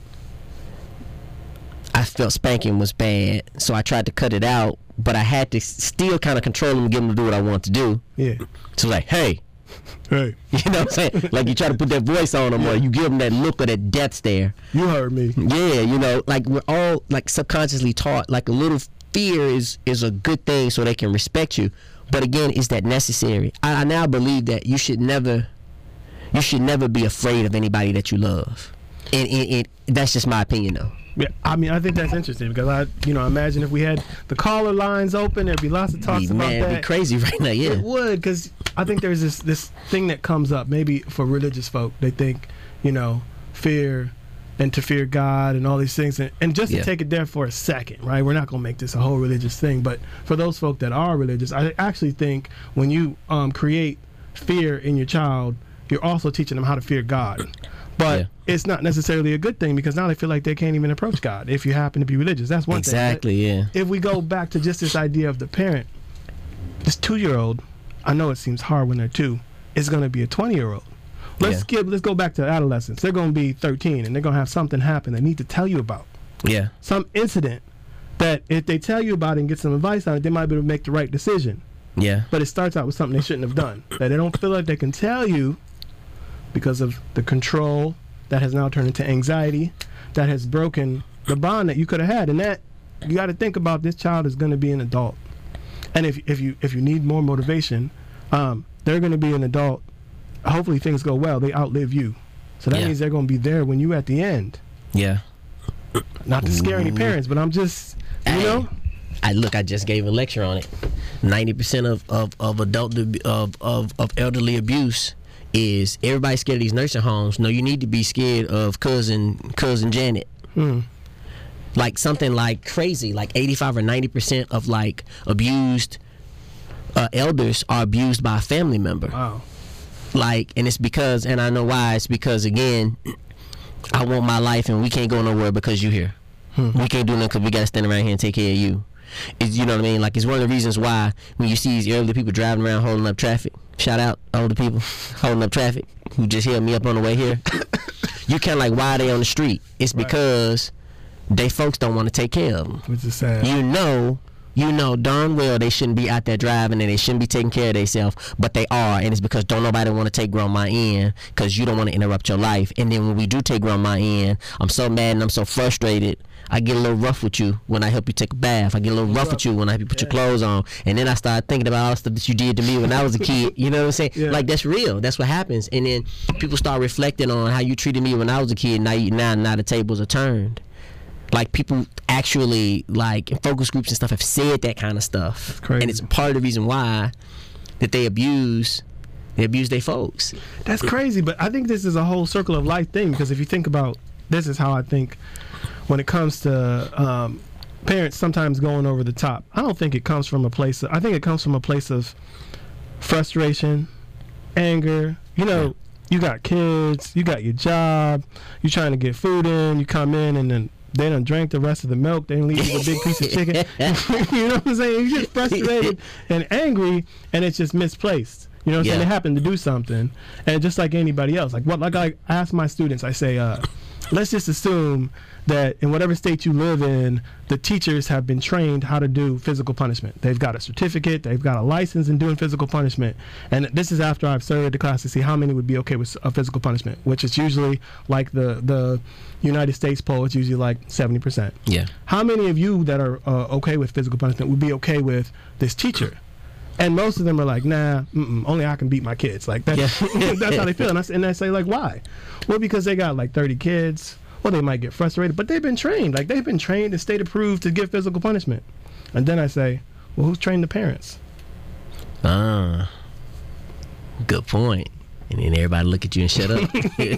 I felt spanking was bad, so I tried to cut it out, but I had to still kind of control them and get them to do what I want to do. Yeah. So like, hey. Hey. You know what I'm saying? Like you try to put that voice on them, yeah. or you give them that look or that death stare. You heard me. Yeah, you know, like we're all like subconsciously taught, like a little fear is, is a good thing so they can respect you. But again, is that necessary? I, I now believe that you should never, you should never be afraid of anybody that you love. And, and, and that's just my opinion, though. Yeah, I mean, I think that's interesting because I, you know, imagine if we had the caller lines open, there'd be lots of talks be, about man, that. It'd be crazy right now, yeah. It would, because I think there's this this thing that comes up. Maybe for religious folk, they think, you know, fear and to fear God and all these things, and, and just yeah. to take it there for a second, right? We're not gonna make this a whole religious thing, but for those folk that are religious, I actually think when you um, create fear in your child, you're also teaching them how to fear God. But yeah. it's not necessarily a good thing because now they feel like they can't even approach God if you happen to be religious. That's one exactly, thing. Exactly, yeah. If we go back to just this idea of the parent, this two-year-old, I know it seems hard when they're two, is going to be a twenty-year-old. Let's yeah. skip. Let's go back to adolescence. They're going to be thirteen, and they're going to have something happen they need to tell you about. Yeah. Some incident that if they tell you about it and get some advice on it, they might be able to make the right decision. Yeah. But it starts out with something they shouldn't have done that they don't feel like they can tell you because of the control that has now turned into anxiety that has broken the bond that you could have had. And that, you got to think about, this child is going to be an adult. And if if you if you need more motivation, um, they're going to be an adult. Hopefully things go well. They outlive you. So that yeah. means they're going to be there when you at the end. Yeah. Not to scare any parents, but I'm just, you hey, know. I look, I just gave a lecture on it. ninety percent of, of, of adult, of, of, of elderly abuse is everybody scared of these nursing homes. No, you need to be scared of cousin cousin Janet. Hmm. Like something like crazy, like eighty-five or ninety percent of like abused uh, elders are abused by a family member. Wow. Like, and it's because, and I know why, it's because again, I want my life and we can't go nowhere because you here. Hmm. We can't do nothing because we got to stand around here and take care of you. Is, you know what I mean? Like, it's one of the reasons why when you see these elderly people driving around holding up traffic, shout out older people holding up traffic who just held me up on the way here. You kind of like, why are they on the street? It's Right. because they folks don't want to take care of them. Which is sad. You know, you know darn well they shouldn't be out there driving and they shouldn't be taking care of themselves, but they are, and it's because don't nobody want to take grandma in because you don't want to interrupt your life. And then when we do take grandma in, I'm so mad and I'm so frustrated. I get a little rough with you when I help you take a bath. I get a little rough with you when I help you put your clothes on. And then I start thinking about all the stuff that you did to me when I was a kid. You know what I'm saying? Yeah. Like, that's real. That's what happens. And then people start reflecting on how you treated me when I was a kid. Now, you, now, now the tables are turned. Like, people actually, like, in focus groups and stuff have said that kind of stuff. That's crazy. And it's part of the reason why that they abuse, they abuse their folks. That's crazy, but I think this is a whole circle of life thing, because if you think about, this is how I think when it comes to um, parents sometimes going over the top. I don't think it comes from a place of, I think it comes from a place of frustration, anger. You know, you got kids, you got your job, you're trying to get food in, you come in and then they done drank the rest of the milk, they didn't leave you a big piece of chicken. You know what I'm saying? You're just frustrated and angry, and it's just misplaced. You know what I'm saying? Yeah. They happen to do something, and just like anybody else, like what, like I ask my students, I say, uh, let's just assume that in whatever state you live in, the teachers have been trained how to do physical punishment. They've got a certificate, they've got a license in doing physical punishment. And this is after I've surveyed the class to see how many would be okay with a physical punishment, which is usually like the, the United States poll, it's usually like seventy percent. Yeah. How many of you that are uh, okay with physical punishment would be okay with this teacher? And most of them are like, nah, mm-mm, only I can beat my kids. Like, that's, Yeah. that's how they feel. And I, s- and I say, like, why? Well, because they got like thirty kids. Well, they might get frustrated, but they've been trained. Like, they've been trained and state approved to give physical punishment. And then I say, well, who's trained the parents? Ah, good point. And then everybody look at you and shut up.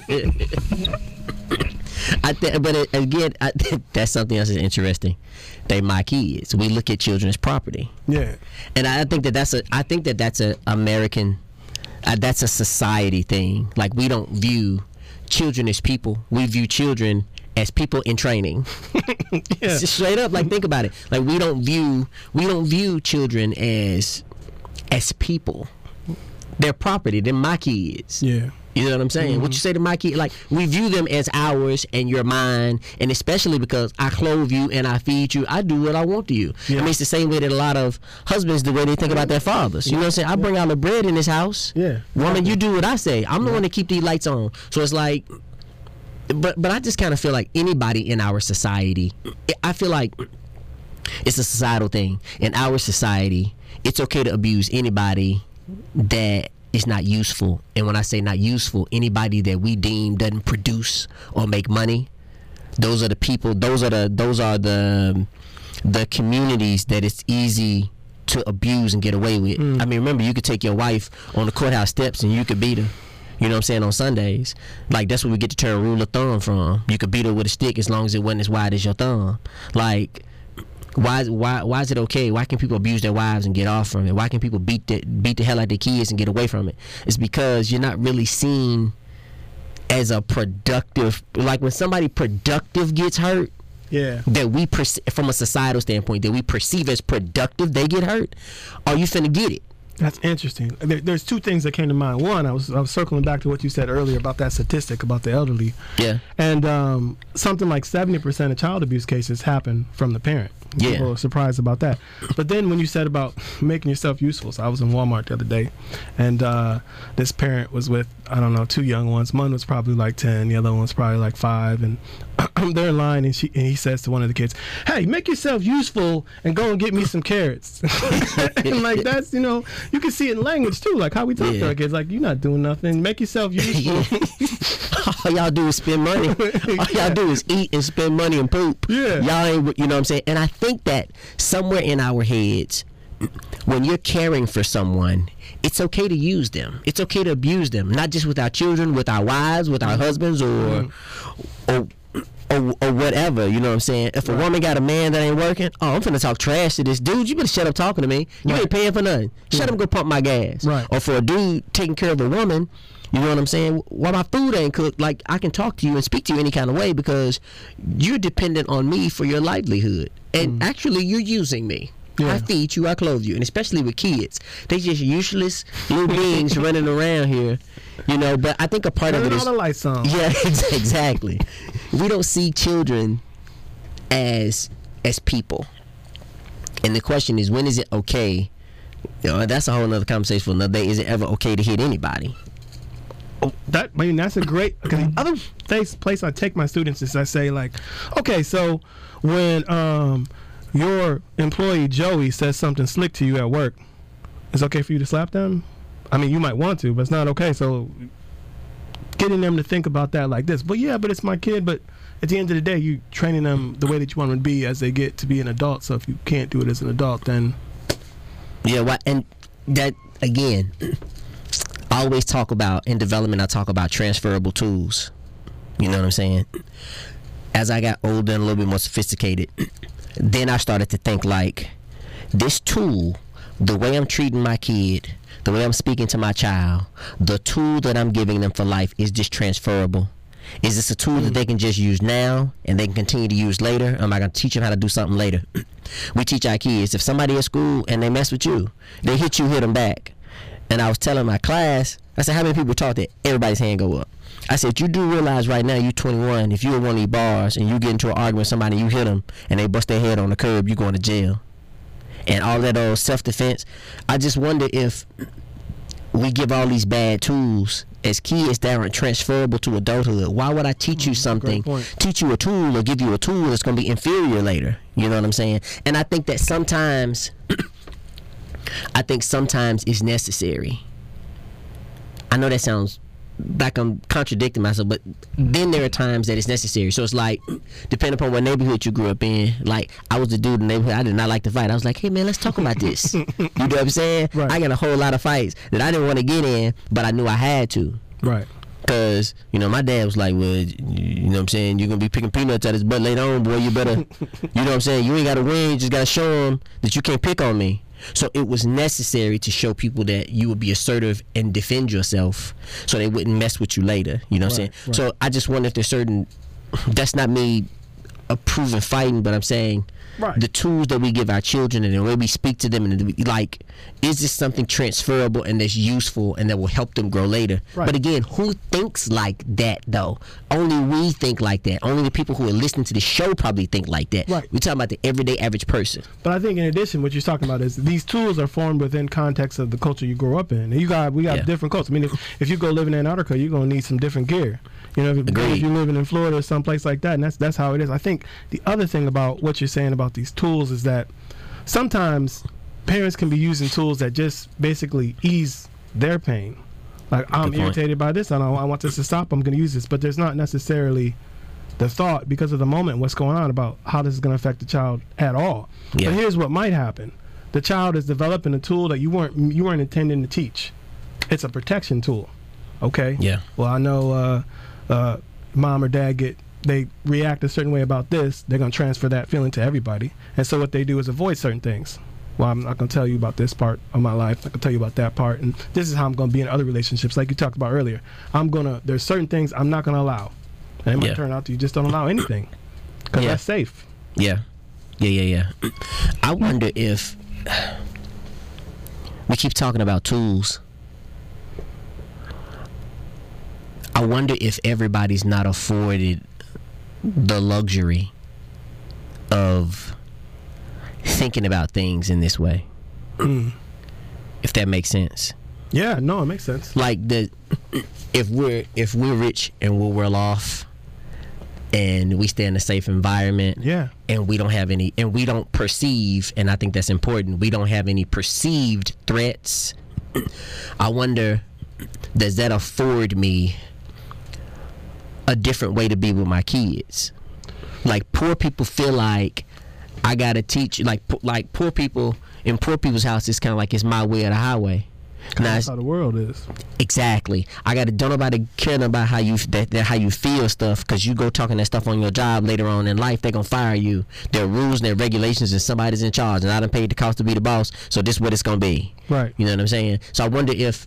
I th- but it, again, I th- that's something else that's interesting. They my kids. We look at children as property, Yeah. and I think that that's a. I think that that's a American. Uh, that's a society thing. Like, we don't view children as people. We view children as people in training. Yeah. Just straight up, like, think about it. Like, we don't view we don't view children as as people. They're property. They're my kids. Yeah. You know what I'm saying? Mm-hmm. What you say to my kid, like, we view them as ours and you're mine, and especially because I clothe you and I feed you, I do what I want to you. Yeah. I mean, it's the same way that a lot of husbands, the way they think about their fathers. You know what I'm saying? I bring out the bread in this house. Yeah. Woman, you do what I say. I'm the one that keep these lights on. So it's like, but but I just kind of feel like anybody in our society, I feel like it's a societal thing. In our society, it's okay to abuse anybody that is not useful. And when I say not useful, anybody that we deem doesn't produce or make money, those are the people, those are the those are the the communities that it's easy to abuse and get away with. I mean, remember, you could take your wife on the courthouse steps and you could beat her. You know what I'm saying? On Sundays. Like, that's where we get the term rule of thumb from. You could beat her with a stick as long as it wasn't as wide as your thumb. Like, why why why is it okay? Why can people abuse their wives and get off from it? Why can people beat the beat the hell out of their kids and get away from it? It's because you're not really seen as a productive, like, when somebody productive gets hurt, Yeah. that we perce- from a societal standpoint, that we perceive as productive, they get hurt, are you finna get it? That's interesting. There, there's two things that came to mind. One, I was I was circling back to what you said earlier about that statistic about the elderly. Yeah. And um, something like seventy percent of child abuse cases happen from the parent. Yeah. People are surprised about that. But then when you said about making yourself useful, so I was in Walmart the other day, and uh, this parent was with, I don't know, two young ones. One was probably like ten, the other one was probably like five, and they're in line, and, she, and he says to one of the kids, hey, make yourself useful and go and get me some carrots. And like, that's, you know, you can see it in language too, like how we talk Yeah. to our kids, like, you're not doing nothing, make yourself useful. All y'all do is spend money. All y'all do is eat and spend money and poop. Yeah. Y'all ain't, you know what I'm saying? And I think that somewhere in our heads, when you're caring for someone, it's okay to use them. It's okay to abuse them, not just with our children, with our wives, with our husbands, or or or, or whatever, you know what I'm saying? If a Right. woman got a man that ain't working, oh, I'm finna talk trash to this dude. You better shut up talking to me. You Right. ain't paying for nothing. Shut Yeah. up and go pump my gas. Right. Or for a dude taking care of a woman, you know what I'm saying? Why my food ain't cooked? Like, I can talk to you and speak to you any kind of way because you're dependent on me for your livelihood. And actually, you're using me. Yeah. I feed you, I clothe you, and especially with kids, they just useless little beings running around here, you know. But I think a part of Turn it all is, the lights on. yeah, ex- exactly. We don't see children as as people, and the question is, when is it okay? You know, that's a whole other conversation for another day. Is it ever okay to hit anybody? Oh, that I mean that's a great. Because the other place place I take my students is I say like, okay, so when um your employee Joey says something slick to you at work, it's okay for you to slap them. I mean, you might want to, but it's not okay. So getting them to think about that like this. But yeah, but it's my kid. But at the end of the day, you training them the way that you want them to be as they get to be an adult. So if you can't do it as an adult, then Yeah, why, and that again, I always talk about in development. I talk about transferable tools. You know what I'm saying? As I got older and a little bit more sophisticated, then I started to think like, this tool, the way I'm treating my kid, the way I'm speaking to my child, the tool that I'm giving them for life, is just transferable. Is this a tool that they can just use now and they can continue to use later? Or am I going to teach them how to do something later? We teach our kids, if somebody at school and they mess with you, they hit you, hit them back. And I was telling my class, I said, how many people taught that? Everybody's hand go up. I said, you do realize right now you're twenty-one. If you're in one of these bars and you get into an argument with somebody, you hit them and they bust their head on the curb, you going to jail. And all that old self-defense. I just wonder if we give all these bad tools as kids that aren't transferable to adulthood. Why would I teach you something, point. teach you a tool or give you a tool that's going to be inferior later? You know what I'm saying? And I think that sometimes, I think sometimes it's necessary. I know that sounds like I'm contradicting myself, but then there are times that it's necessary. So it's like, depending upon what neighborhood you grew up in, like I was the dude in the neighborhood, I did not like to fight. I was like, hey man, let's talk about this. You know what I'm saying? Right. I got a whole lot of fights that I didn't want to get in, but I knew I had to. right. Cause you know my dad was like, well, you know what I'm saying, you're gonna be picking peanuts at his butt later on, boy. You better, you know what I'm saying. You ain't gotta win, you just gotta show him that you can't pick on me. So it was necessary to show people that you would be assertive and defend yourself, so they wouldn't mess with you later. You know what I'm Right, saying? right. So I just wonder if there's certain. That's not me approving fighting, but I'm saying. Right. The tools that we give our children and the way we speak to them, and like, is this something transferable and that's useful and that will help them grow later? Right. But again, who thinks like that though? Only we think like that. Only the people who are listening to the show probably think like that. Right. We're talking about the everyday average person. But I think in addition, what you're talking about is these tools are formed within context of the culture you grow up in. And you got we got Yeah. different cultures. I mean, if, if you go live in Antarctica, you're gonna need some different gear. You know, if, Agreed. if you're living in Florida or someplace like that, and that's that's how it is. I think the other thing about what you're saying about these tools is that sometimes parents can be using tools that just basically ease their pain. Like, I'm Good point. irritated by this, I don't I want this to stop, I'm gonna use this. But there's not necessarily the thought, because of the moment, what's going on, about how this is going to affect the child at all. Yeah. But here's what might happen: the child is developing a tool that you weren't you weren't intending to teach. It's a protection tool. Okay. Yeah. Well, I know uh, uh, mom or dad get they react a certain way about this. They're going to transfer that feeling to everybody, and so what they do is avoid certain things. Well, I'm not going to tell you about this part of my life. I can tell you about that part, and this is how I'm going to be in other relationships, like you talked about earlier. I'm gonna there's certain things I'm not going to allow, and it might Yeah. turn out that you just don't allow anything because Yeah. that's safe. Yeah. Yeah, yeah, yeah. I wonder if we keep talking about tools. I wonder if everybody's not afforded the luxury of thinking about things in this way. If that makes sense. Yeah, no, it makes sense. Like the if we're if we're rich and we're well off and we stay in a safe environment, Yeah. and we don't have any and we don't perceive, and I think that's important, we don't have any perceived threats. I wonder, does that afford me a different way to be with my kids? Like, poor people feel like I gotta teach, like po- like poor people in poor people's house, it's kind of like it's my way or the highway. Now, That's how the world is. exactly. I got to don't nobody care about how you that, that how you feel stuff, because you go talking that stuff on your job later on in life, they gonna fire you. There are rules and there are regulations, and somebody's in charge, and I done paid the cost to be the boss, so this is what it's gonna be. Right. You know what I'm saying? So I wonder if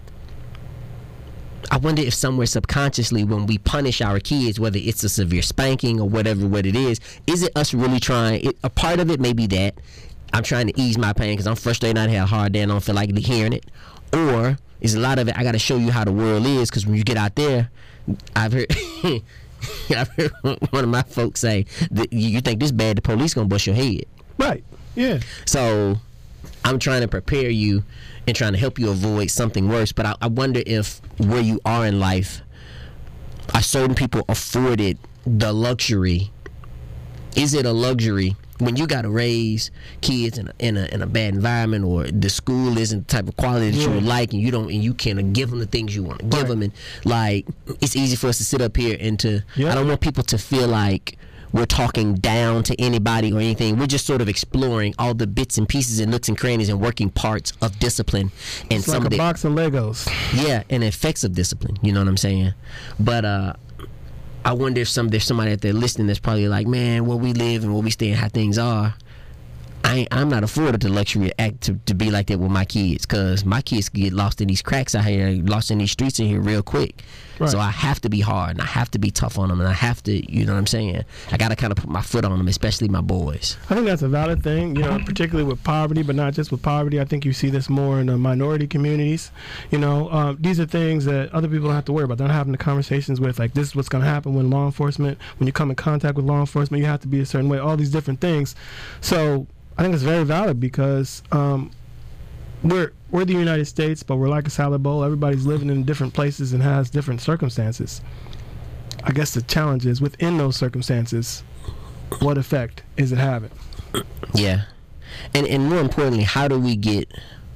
I wonder if somewhere subconsciously, when we punish our kids, whether it's a severe spanking or whatever what it is, is it us really trying? It, a part of it may be that I'm trying to ease my pain because I'm frustrated, I had a hard day, and I don't feel like hearing it. Or is a lot of it, I got to show you how the world is, because when you get out there, I've heard I've heard one of my folks say, that you think this bad, the police gonna bust your head. Right. Yeah. So I'm trying to prepare you and trying to help you avoid something worse. But I, I wonder if where you are in life, are certain people afforded the luxury? Is it a luxury when you got to raise kids in a, in a in a bad environment, or the school isn't the type of quality that Yeah. you would like, and you don't and you can't give them the things you want to give Right. them, and like it's easy for us to sit up here and to Yeah. I don't want people to feel like we're talking down to anybody or anything. We're just sort of exploring all the bits and pieces and nooks and crannies and working parts of discipline and It's some like of a the box of Legos. yeah, and effects of discipline. You know what I'm saying? But uh, I wonder if some there's somebody out there listening that's probably like, man, where we live and where we stay and how things are, I ain't, I'm not afforded the luxury to act to, to be like that with my kids, because my kids get lost in these cracks out here, lost in these streets in here real quick. Right. So I have to be hard, and I have to be tough on them, and I have to, you know what I'm saying? I got to kind of put my foot on them, especially my boys. I think that's a valid thing, you know, particularly with poverty, but not just with poverty. I think you see this more in the minority communities. You know, um, these are things that other people don't have to worry about. They're not having the conversations with, like, this is what's going to happen when law enforcement, when you come in contact with law enforcement, you have to be a certain way, all these different things. So I think it's very valid, because um, we're we're the United States, but we're like a salad bowl. Everybody's living in different places and has different circumstances. I guess the challenge is, within those circumstances, what effect is it having? Yeah, and and more importantly, how do we get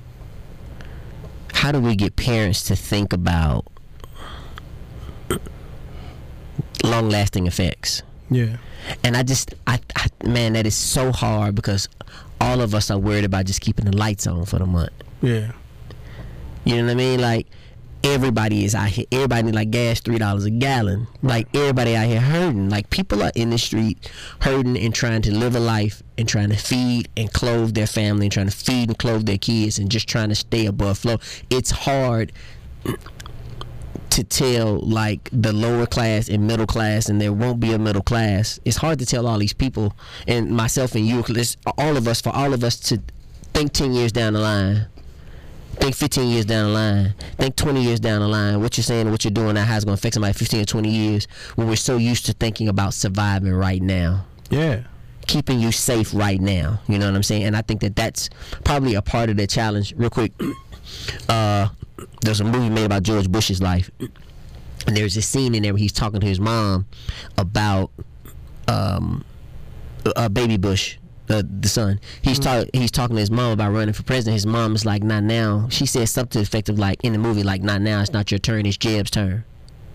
how do we get parents to think about long-lasting effects? Yeah. And I just, I, I, man, that is so hard, because all of us are worried about just keeping the lights on for the month. Yeah. You know what I mean? Like, everybody is out here. Everybody need like gas three dollars a gallon. Like, everybody out here hurting. Like, people are in the street hurting and trying to live a life and trying to feed and clothe their family and trying to feed and clothe their kids and just trying to stay above flow. It's hard to tell, like, the lower class and middle class, and there won't be a middle class. It's hard to tell all these people, and myself and you, it's all of us, for all of us to think ten years down the line, think fifteen years down the line, think twenty years down the line, what you're saying and what you're doing now, how it's going to affect somebody fifteen or twenty years, when we're so used to thinking about surviving right now. Yeah. Keeping you safe right now. You know what I'm saying? And I think that that's probably a part of the challenge. Real quick, uh, there's a movie made about George Bush's life, and there's this scene in there where he's talking to his mom about um, uh, baby Bush, uh, the son. He's talking. He's talking to his mom about running for president. His mom is like, "Not now." She says something to the effect of, like, in the movie, like, "Not now. It's not your turn. It's Jeb's turn."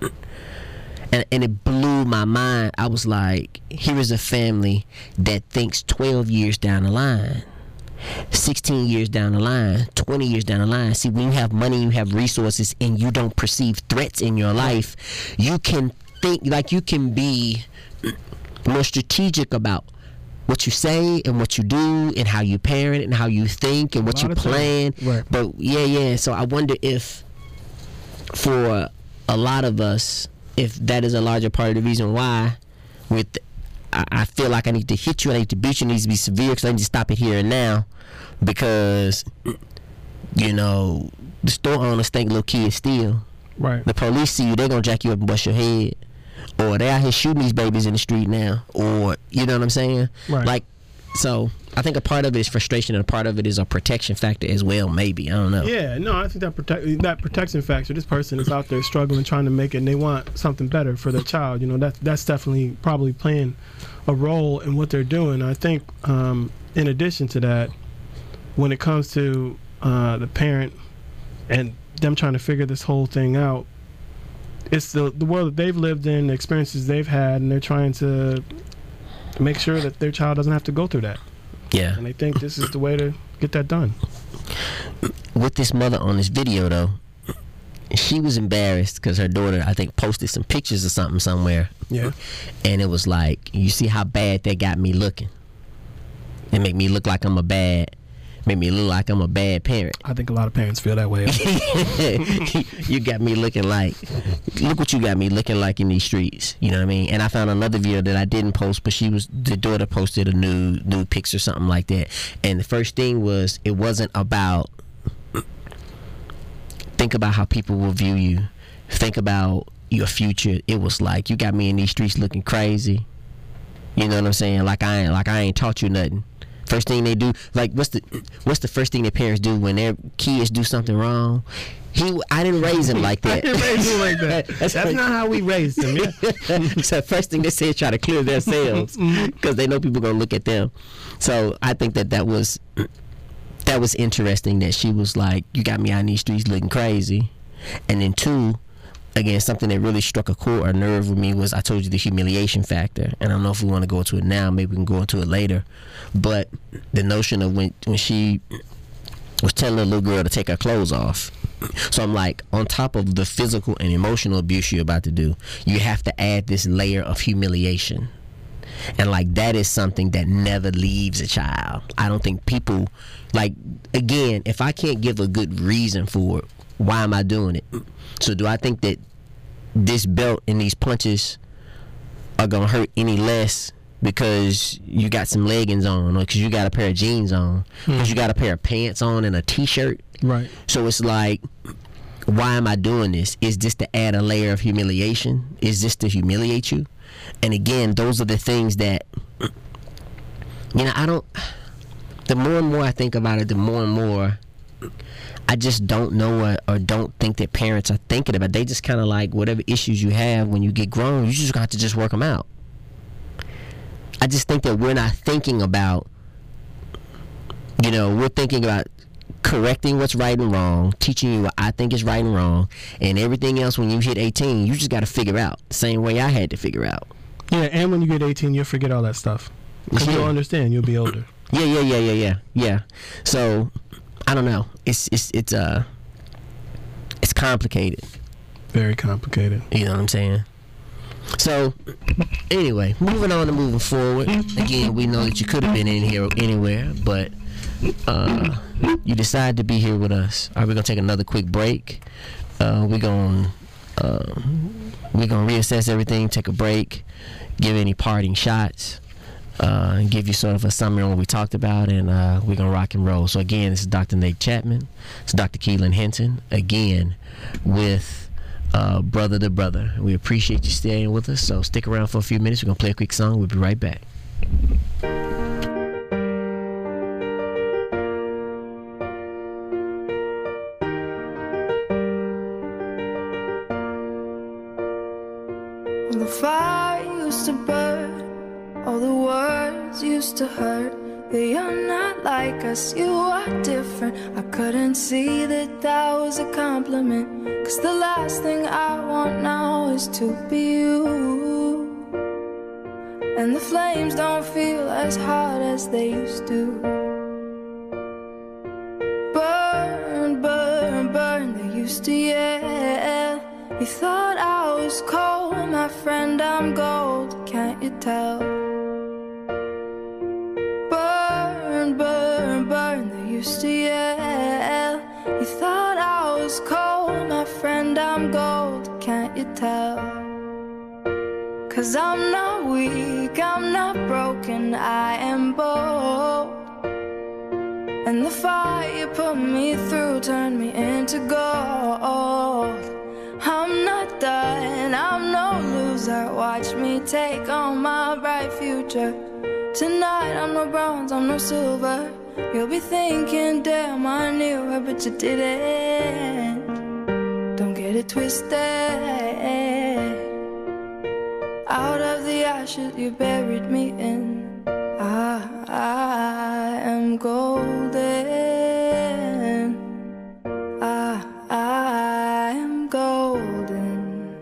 And, and it blew my mind. I was like, here is a family that thinks twelve years down the line, sixteen years down the line, twenty years down the line. See, when you have money, you have resources, and you don't perceive threats in your life, you can think, like, you can be more strategic about what you say and what you do and how you parent and how you think and what you lot of plan. things. Right. But yeah, yeah. So I wonder if for a lot of us, if that is a larger part of the reason why with I, I feel like I need to hit you, I need to beat you, it needs to be severe, because I need to stop it here and now, because, you know, the store owners think little kids steal. Right. The police see you, they're gonna jack you up and bust your head, or they out here shooting these babies in the street now, or, you know what I'm saying? Right. Like, so I think a part of it is frustration, and a part of it is a protection factor as well. Maybe, I don't know. Yeah, no, I think that protect that protection factor. This person is out there struggling, trying to make it, and they want something better for their child. You know, that that's definitely probably playing a role in what they're doing. I think, um, in addition to that, when it comes to uh, the parent and them trying to figure this whole thing out, it's the the world that they've lived in, the experiences they've had, and they're trying to make sure that their child doesn't have to go through that. Yeah. And they think this is the way to get that done. with this mother on this video though, she was embarrassed because her daughter, I think, posted some pictures or something somewhere. Yeah. And it was like, you see how bad that got me looking. It made me look like I'm a bad, made me look like I'm a bad parent. I think a lot of parents feel that way. You got me looking like, look what you got me looking like in these streets. You know what I mean? And I found another video that I didn't post, but she was, the daughter posted a nude, nude pics or something like that. And the first thing was, it wasn't about, think about how people will view you. Think about your future. It was like, you got me in these streets looking crazy. You know what I'm saying? Like I ain't, like I ain't taught you nothing. First thing they do, like what's the what's the first thing that parents do when their kids do something wrong? He, I didn't raise him like that. I didn't raise him like that. That's, That's not how we raised him. Yeah. So first thing they say is try to clear themselves because they know people gonna look at them. So I think that that was that was interesting that she was like, you got me out in these streets looking crazy. And then two, again, something that really struck a chord or nerve with me was, I told you, the humiliation factor. And I don't know if we want to go into it now, maybe we can go into it later. But the notion of when when she was telling the little girl to take her clothes off. So I'm like, on top of the physical and emotional abuse you're about to do, you have to add this layer of humiliation. And like, that is something that never leaves a child. I don't think people, like, again, if I can't give a good reason for it, why am I doing it? So do I think that this belt and these punches are gonna hurt any less because you got some leggings on, or because you got a pair of jeans on, because you got a pair of pants on and a t-shirt? Right. So it's like, why am I doing this? Is this to add a layer of humiliation? Is this to humiliate you? And again, those are the things that, you know, I don't, the more and more I think about it, the more and more I just don't know or, or don't think that parents are thinking about it. They just kind of like, whatever issues you have when you get grown, you just got to just work them out. I just think that we're not thinking about, you know, we're thinking about correcting what's right and wrong, teaching you what I think is right and wrong, and everything else when you hit eighteen, you just got to figure out. Same way I had to figure out. Yeah, and when you get eighteen, you'll forget all that stuff. Because Yeah. you'll understand, you'll be older. Yeah, yeah, yeah, yeah, yeah, yeah. So, I don't know. It's it's it's uh, it's complicated. Very complicated. You know what I'm saying? So, anyway, moving on and moving forward. Again, we know that you could have been in here anywhere, but uh, you decided to be here with us. All right, we're gonna take another quick break. Uh, we're gonna uh, we're gonna reassess everything, take a break, give any parting shots, uh, and give you sort of a summary on what we talked about, and uh, we're gonna rock and roll. So again, this is Doctor Nate Chapman. It's Doctor Keelan Hinton again with. Uh, brother to brother. We appreciate you staying with us, so stick around for a few minutes. We're gonna play a quick song. We'll be right back. When the fire used to burn, all the words used to hurt. Yeah, you're not like us, you are different. I couldn't see that that was a compliment, 'cause the last thing I want now is to be you. And the flames don't feel as hot as they used to. Burn, burn, burn, they used to yell. You thought I was cold, my friend, I'm gold, can't you tell? Burn, burn, burn, they used to yell. You thought I was cold, my friend, I'm gold, can't you tell? 'Cause I'm not weak, I'm not broken, I am bold. And the fire you put me through turned me into gold. I'm not done, I'm no loser, watch me take on my bright future. Tonight I'm no bronze, I'm no silver. You'll be thinking, damn, I knew her, but you didn't. Don't get it twisted. Out of the ashes you buried me in, I, I am golden. I, I am golden.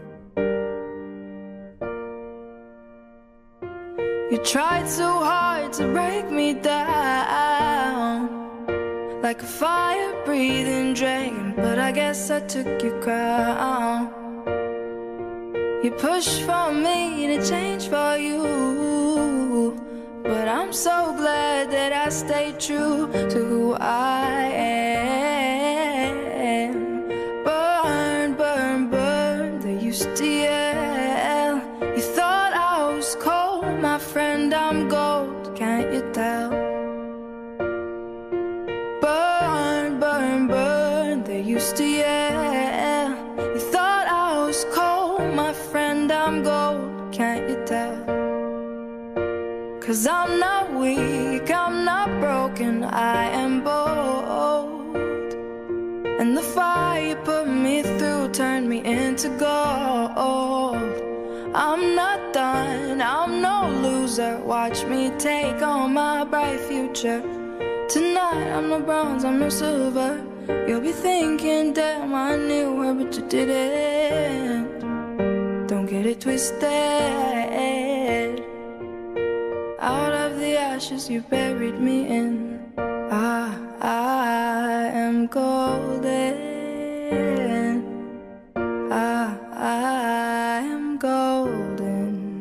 You tried so hard to break me down, like a fire-breathing dragon, but I guess I took your crown. You pushed for me to change for you, but I'm so glad that I stayed true to who I am. Burn, burn, burn, they used to yell. You thought I was cold, my friend, I'm gold, can't you tell? Burn, burn, burn, they used to yell. You thought I was cold, my friend, I'm gold, can't you tell? Cause I'm not weak, I'm not broken, I am bold. And the fire you put me through turned me into gold. I'm not done, I'm no loser, watch me take on my bright future. Tonight I'm no bronze, I'm no silver. You'll be thinking, damn, I knew her, but you didn't. Don't get it twisted. Out of the ashes you buried me in, I, I am golden. I, I am golden.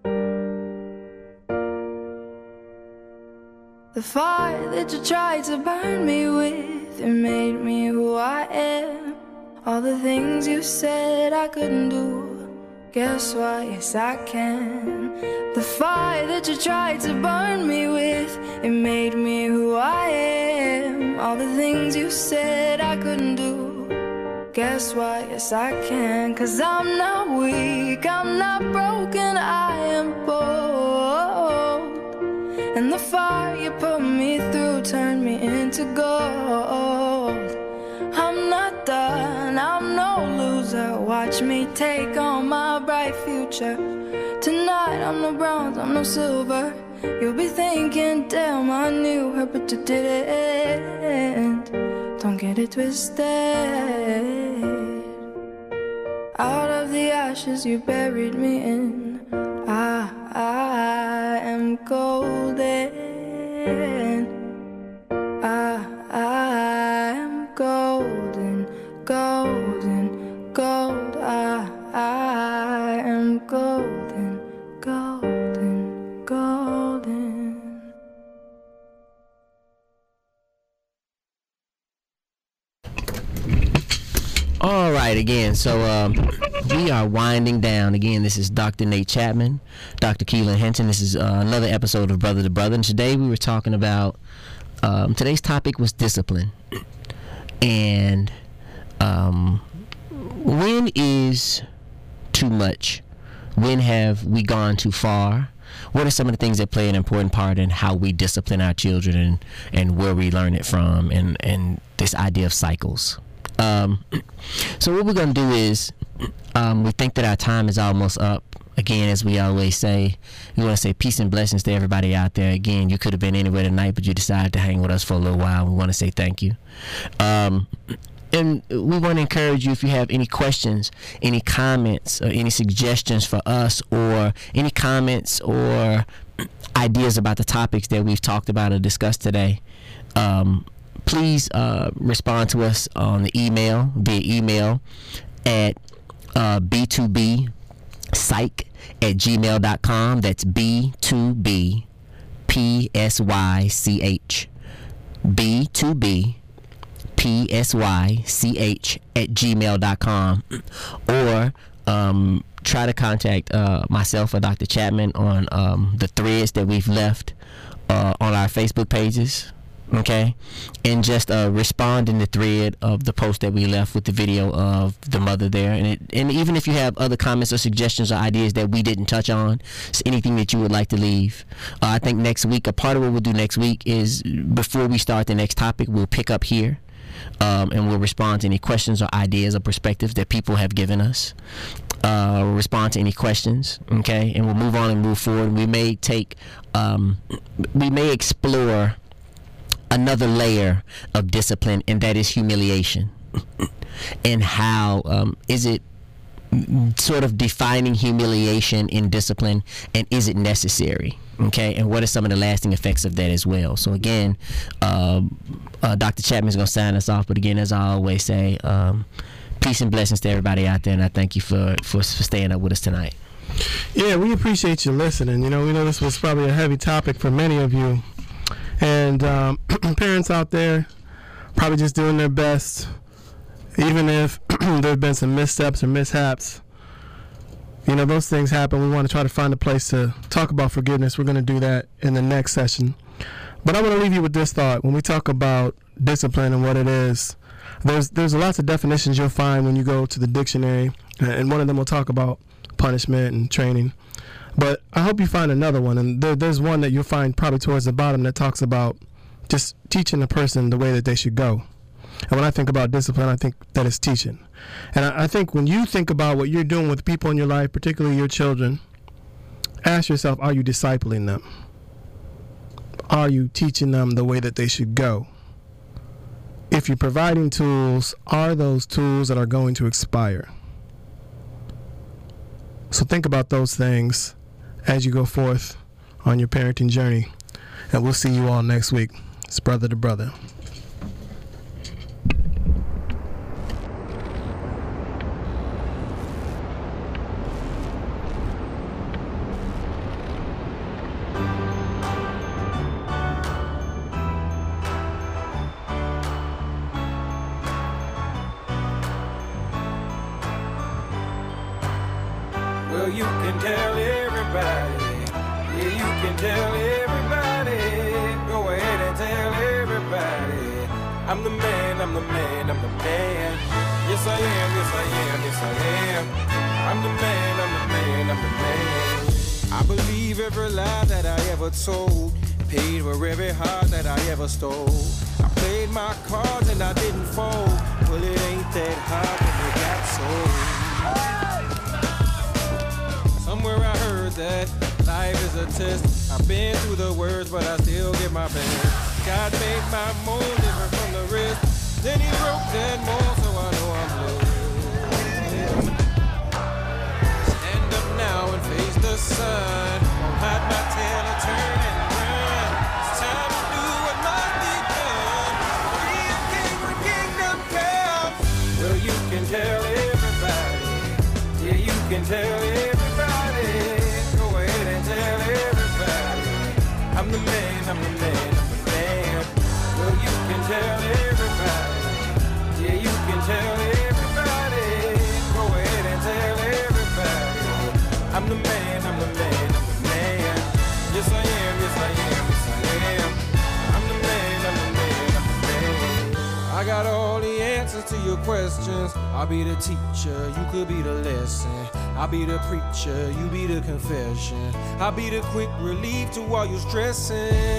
The fire that you tried to burn me with, it made me who I am. All the things you said I couldn't do, guess what? Yes, I can. The fire that you tried to burn me with, it made me who I am. All the things you said I couldn't do, guess what? Yes, I can. Cause I'm not weak, I'm not broken, I am bold. And the fire you put me through turned me into gold. I'm not done, I'm no loser, watch me take on my bright future. Tonight I'm no bronze, I'm no silver. You'll be thinking, damn, I knew her, but you didn't. Don't get it twisted. Out of the ashes you buried me in, I, I am golden. I, I am golden, golden, gold. I, I am golden, golden, golden. All right, again, so um, we are winding down. Again, this is Doctor Nate Chapman, Doctor Keelan Hinton. This is uh, another episode of Brother to Brother. And today we were talking about, um, today's topic was discipline. And um, when is too much? When have we gone too far? What are some of the things that play an important part in how we discipline our children, and, and where we learn it from, and, and this idea of cycles? Um, so what we're going to do is, um, we think that our time is almost up. Again, as we always say, we want to say peace and blessings to everybody out there. Again, you could have been anywhere tonight, but you decided to hang with us for a little while. We want to say thank you. Um, and we want to encourage you, if you have any questions, any comments, or any suggestions for us, or any comments or ideas about the topics that we've talked about or discussed today, um, please uh, respond to us on the email, via email at uh, b two b psych at gmail dot com. That's B two B P S Y C H. B two B P S Y C H at gmail dot com. Or um, try to contact uh, myself or Doctor Chapman on um, the threads that we've left uh, on our Facebook pages. Okay, and just uh, respond in the thread of the post that we left with the video of the mother there. And it, and even if you have other comments or suggestions or ideas that we didn't touch on, it's anything that you would like to leave. Uh, I think next week, a part of what we'll do next week is, before we start the next topic, we'll pick up here. Um, and we'll respond to any questions or ideas or perspectives that people have given us. Uh, we'll respond to any questions, okay, and we'll move on and move forward. We may take, um, we may explore another layer of discipline, and that is humiliation. And how um, is it sort of defining humiliation in discipline, and is it necessary? Okay, and what are some of the lasting effects of that as well? So again, uh, uh, Doctor Chapman is going to sign us off, but again, as I always say, um, peace and blessings to everybody out there, and I thank you for, for, for staying up with us tonight. Yeah, we appreciate you listening. You know, we know this was probably a heavy topic for many of you, and um, parents out there probably just doing their best, even if there have been some missteps or mishaps. You know, those things happen. We want to try to find a place to talk about forgiveness. We're going to do that in the next session. But I want to leave you with this thought. When we talk about discipline and what it is, there's there's lots of definitions you'll find when you go to the dictionary, and one of them will talk about punishment and training. But I hope you find another one, and there, there's one that you'll find probably towards the bottom that talks about just teaching a person the way that they should go. And when I think about discipline, I think that it's teaching. And I, I think when you think about what you're doing with people in your life, particularly your children, ask yourself, are you discipling them? Are you teaching them the way that they should go? If you're providing tools, are those tools that are going to expire? So think about those things as you go forth on your parenting journey. And we'll see you all next week. It's Brother to Brother. Well, you can tell everybody. Yeah, you can tell everybody. Go ahead and tell everybody. I'm the man, I'm the man, I'm the man. Yes, I am, yes, I am, yes, I am. I'm the man, I'm the man, I'm the man. I believe every lie that I ever told. Paid for every heart that I ever stole. I played my cards and I didn't fold. Well, it ain't that hard when it got sold. Somewhere I heard that life is a test. I've been through the worst, but I still give my best. God made my mold different from the rest. Then he broke that mold, so I know I'm blessed. Stand up now and face the sun. Won't hide my tail or turn and run. It's time to do what must be done. Be a king when kingdom comes. Well, you can tell everybody. Yeah, you can tell everybody. I'm the man, I'm the man, I'm the man. Well, you can tell everybody. Yeah, you can tell everybody. Go ahead and tell everybody. I'm the man, I'm the man, I'm the man. Yes, I am, yes, I am, yes, I am. I'm the man, I'm the man, I'm the man. I got all the answers to your questions. I'll be the teacher, you could be the lesson. I'll be the preacher, you be the confession. I'll be the quick relief to all your stressing.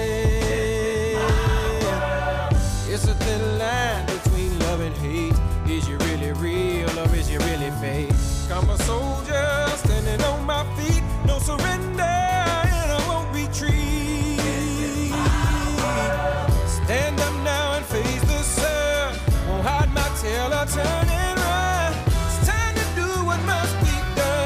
It's a thin line between love and hate. Is you really real or is you really fake? I'm a soldier standing on my feet. No surrender and I won't retreat. Stand up now and face the sun. Won't hide my tail or turn and run. It's time to do what must be.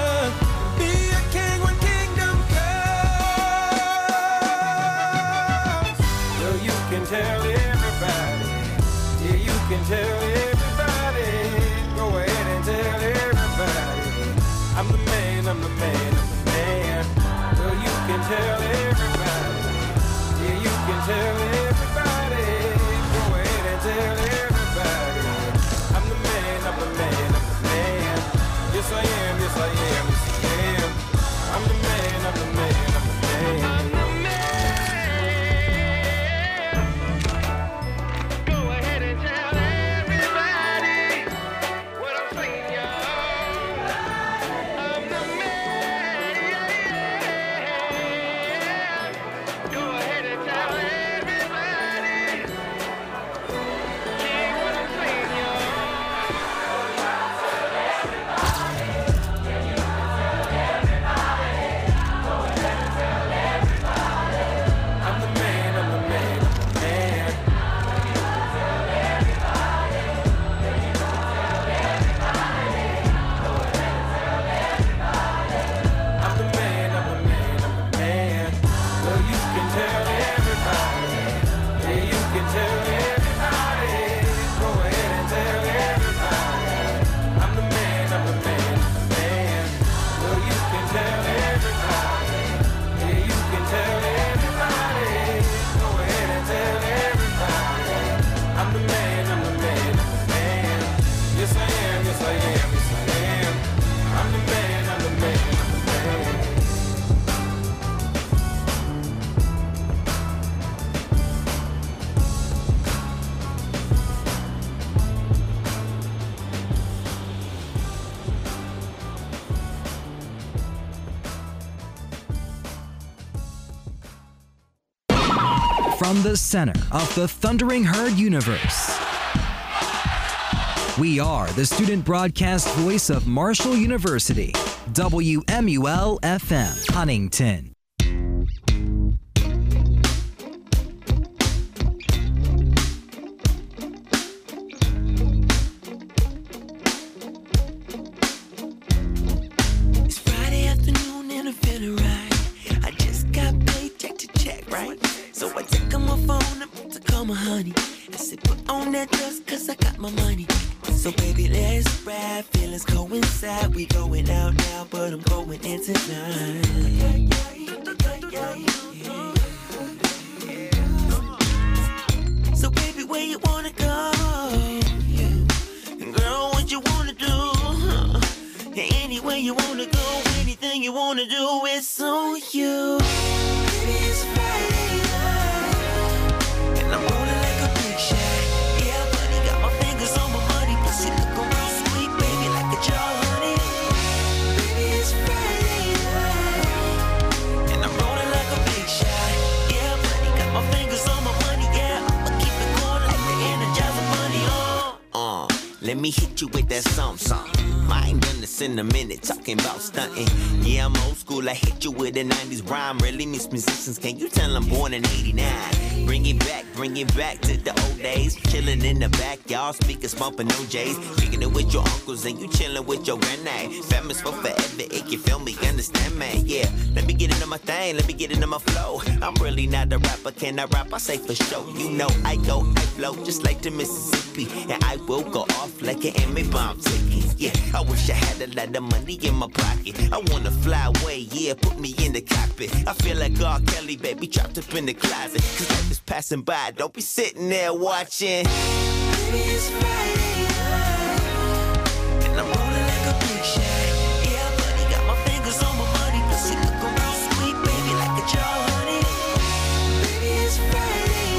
Tell everybody, yeah, you can tell everybody. Go ahead and tell everybody. I'm the man, I'm the man, I'm the man. Well, you can tell everybody, yeah, you can tell everybody. Go ahead and tell everybody. I'm the man, I'm the man, I'm the man. Yes, I am, yes, I am, yes, I am. I'm the man, I'm the man, I'm the man. from the center of the Thundering Herd universe. We are the student broadcast voice of Marshall University, W M U L F M, Huntington. It's Friday afternoon and I'm feeling right. I just got paid, check to check, right? So I take on my phone and to call my honey. I said, put on that dress, cause I got my money. So baby, let's ride, feelings coincide. We going out now, but I'm going in tonight. So baby, where you wanna go? And girl, what you wanna do? Yeah, anywhere you wanna go, anything you wanna do, it's on you. Baby, it's Friday night, and I'm rolling like a big shot. Yeah, buddy, got my fingers on my money, plus you looking real sweet, baby, like a jar of honey. Baby, it's Friday night, and I'm rolling like a big shot. Yeah, buddy, got my fingers on my money, yeah, I'ma keep it going like the Energizer Bunny. Oh, uh, let me hit you with that song song. I ain't done this in a minute, talking about stunting. Yeah, I'm old school, I hit you with a nineties rhyme. Really miss musicians, can you tell I'm born in eighty-nine? Bring it back, bring it back to the old days. Chilling in the backyard, speakers bumping O J's. Kicking it with your uncles and you chilling with your granddad. Famous for forever, if you feel me, understand, man. Yeah, let me get into my thing, let me get into my flow. I'm really not a rapper, can I rap? I say for sure. You know I go, I flow just like the Mississippi. And I will go off like an Emmy bomb ticking. Yeah, I wish I had a lot of money in my pocket. I wanna fly away, yeah, put me in the cockpit. I feel like R. Kelly, baby, trapped up in the closet. Cause life is passing by, don't be sitting there watching. Baby, it's Friday night, and I'm rolling like a big shot. Yeah, buddy, got my fingers on my money, plus you looking real sweet, baby, like a jar of honey. Baby, it's Friday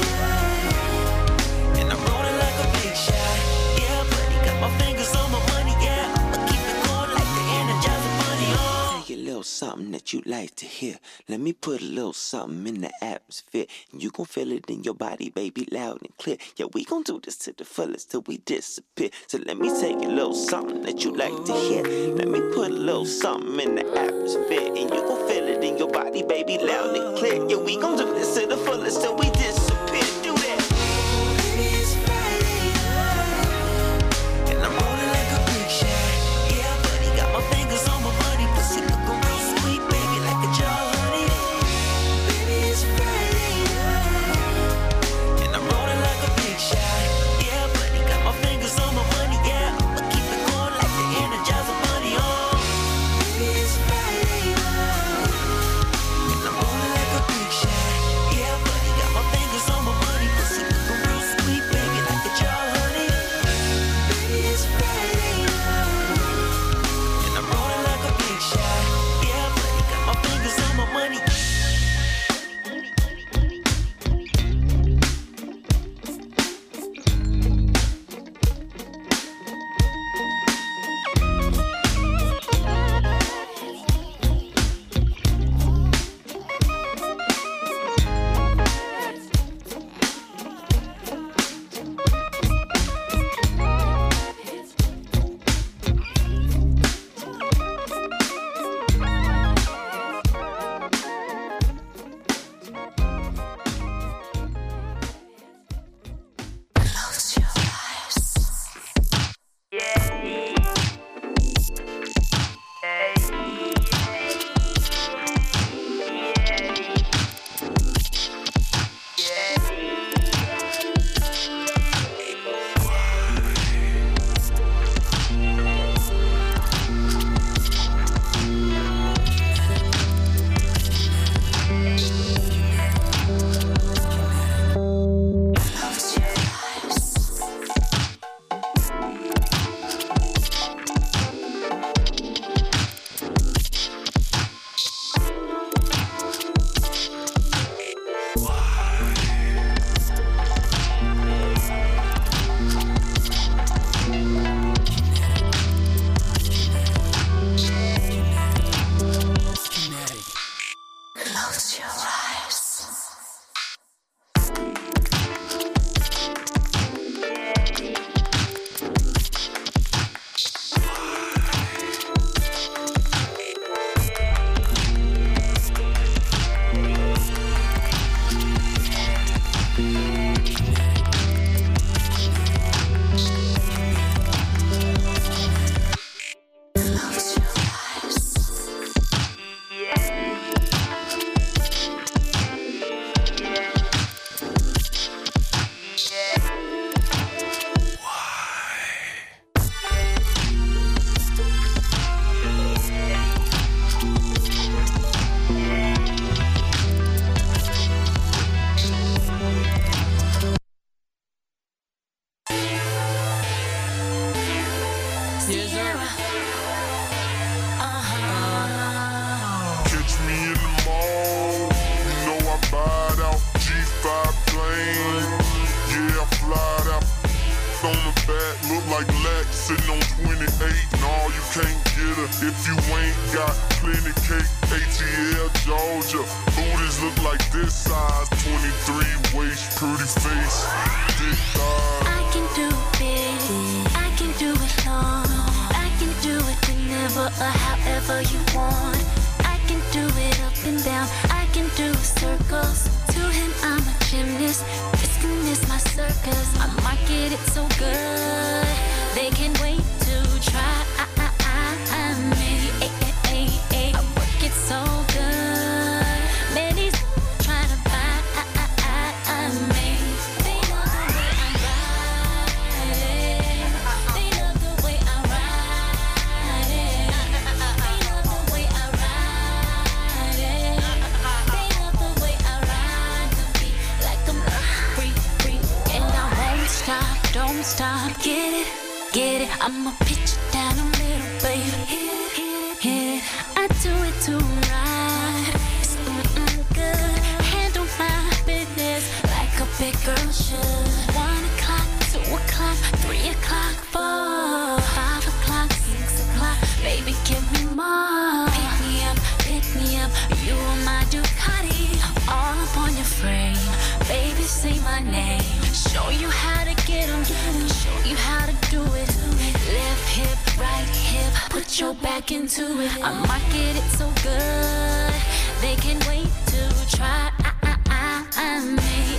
night, and I'm rolling like a big shot. Yeah, buddy, got my fingers on my money, yeah, I'ma keep it going like the Energizer Bunny. Oh, take a little something that you like to hear. Let me put a little something in the atmosphere, and you gon' feel it in your body, baby, loud and clear. Yeah, we gon' do this to the fullest till we disappear. So let me take a little something that you like to hear. Let me put a little something in the atmosphere, and you gon' feel it in your body, baby, loud and clear. Yeah, we gon' do this to the fullest till we disappear. Do that. Baby, it's Friday night, and I'm rolling like a big shot. Yeah, buddy, got my fingers on my money, plus you looking real sweet, baby, like a jar of honey. Baby, it's Friday night, and I'm rolling like a big shot. Yeah, buddy, got my fingers on my money, yeah, I'ma keep it going like the Energizer Bunny. Oh, baby, it's Friday night, and I'm rolling like a big shot. Yeah, buddy, got my fingers Catch me in the mall, you know I buy it out. G five plane, yeah, I fly out. On the back, look like Lex sitting on twenty-eight. No, you can't get her if you ain't got plenty cake. A T L Georgia, booties look like this size. twenty-three waist, pretty face, thick thighs. I can do it, I can do it long. I can do it whenever or however you want. I can do it up and down, I can do circles. To him I'm a gymnast, this can miss my circus. I market it so good, they can't wait to try me. I work it so good, many's trying to buy me. They know the way I ride it, they know the way I ride it, they know the way I ride it, they know the way I ride the beat like I'm free, free, and I won't stop, don't stop. Get it, get it, I'ma pitch it down the middle, baby. Hit it, hit it, hit it. I do it to right. It's mm-mm good. Handle my business like a big girl should. One o'clock, two o'clock, three o'clock, four, five o'clock, six o'clock. Baby, give me more. Pick me up, pick me up. You are my Ducati, all up on your frame. Baby, say my name. Show you how to get 'em, show you how to do it. Left hip, right hip, put your back into it. I market it so good, they can't wait to try me.